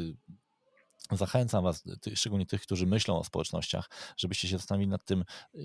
Speaker 1: Zachęcam was, szczególnie tych, którzy myślą o społecznościach, żebyście się zastanowili nad tym,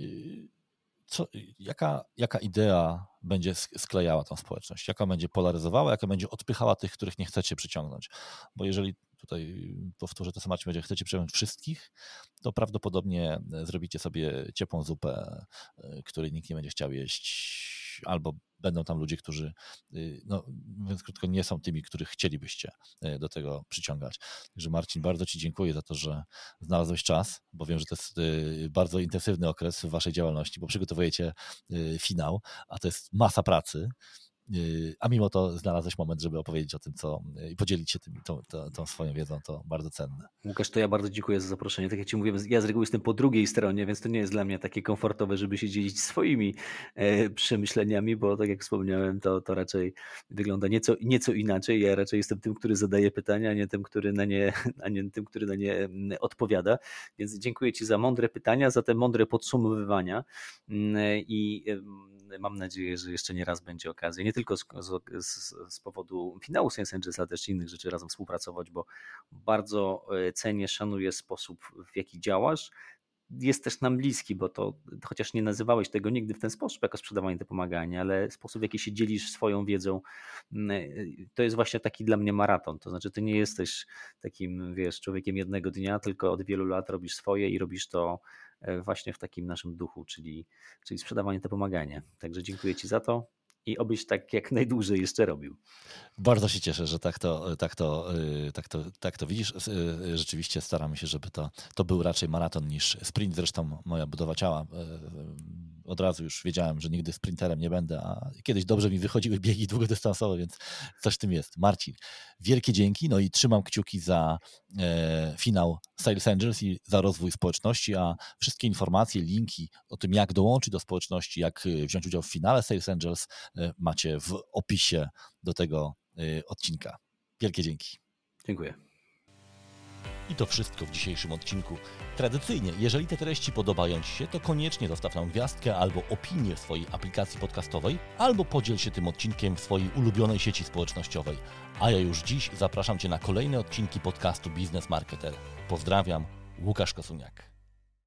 Speaker 1: co, jaka, jaka idea będzie sklejała tą społeczność, jaka będzie polaryzowała, jaka będzie odpychała tych, których nie chcecie przyciągnąć. Bo jeżeli tutaj powtórzę to, co Marcin powiedział, chcecie przyciągnąć wszystkich, to prawdopodobnie zrobicie sobie ciepłą zupę, której nikt nie będzie chciał jeść, albo będą tam ludzie, którzy, no mówiąc krótko, nie są tymi, których chcielibyście do tego przyciągać. Także Marcin, bardzo ci dziękuję za to, że znalazłeś czas, bo wiem, że to jest bardzo intensywny okres w waszej działalności, bo przygotowujecie finał, a to jest masa pracy, a mimo to znalazłeś moment, żeby opowiedzieć o tym, co i podzielić się tym, tą, tą, tą swoją wiedzą, to bardzo cenne.
Speaker 2: Łukasz, to ja bardzo dziękuję za zaproszenie. Tak jak ci mówiłem, ja z reguły jestem po drugiej stronie, więc to nie jest dla mnie takie komfortowe, żeby się dzielić swoimi e, przemyśleniami, bo tak jak wspomniałem, to, to raczej wygląda nieco, nieco inaczej. Ja raczej jestem tym, który zadaje pytania, a nie tym, który na nie, a nie tym, który na nie odpowiada. Więc dziękuję ci za mądre pytania, za te mądre podsumowywania i mam nadzieję, że jeszcze nie raz będzie okazja, nie tylko z, z, z powodu finału Science Angels, ale też innych rzeczy razem współpracować, bo bardzo cenię, szanuję sposób, w jaki działasz. Jest też nam bliski, bo to, chociaż nie nazywałeś tego nigdy w ten sposób, jako sprzedawanie, to pomaganie, ale sposób, w jaki się dzielisz swoją wiedzą, to jest właśnie taki dla mnie maraton. To znaczy, ty nie jesteś takim, wiesz, człowiekiem jednego dnia, tylko od wielu lat robisz swoje i robisz to właśnie w takim naszym duchu, czyli, czyli sprzedawanie, to pomaganie. Także dziękuję ci za to i obyś tak jak najdłużej jeszcze robił.
Speaker 1: Bardzo się cieszę, że tak to, tak to, tak to, tak to widzisz. Rzeczywiście staramy się, żeby to, to był raczej maraton niż sprint. Zresztą moja budowa ciała, od razu już wiedziałem, że nigdy sprinterem nie będę, a kiedyś dobrze mi wychodziły biegi długodystansowe, więc coś w tym jest. Marcin, wielkie dzięki, no i trzymam kciuki za e, finał Sales Angels i za rozwój społeczności, a wszystkie informacje, linki o tym, jak dołączyć do społeczności, jak wziąć udział w finale Sales Angels e, macie w opisie do tego e, odcinka. Wielkie dzięki.
Speaker 2: Dziękuję.
Speaker 1: I to wszystko w dzisiejszym odcinku. Tradycyjnie, jeżeli te treści podobają ci się, to koniecznie zostaw nam gwiazdkę albo opinię w swojej aplikacji podcastowej, albo podziel się tym odcinkiem w swojej ulubionej sieci społecznościowej. A ja już dziś zapraszam cię na kolejne odcinki podcastu Biznes Marketer. Pozdrawiam, Łukasz Kosuniak.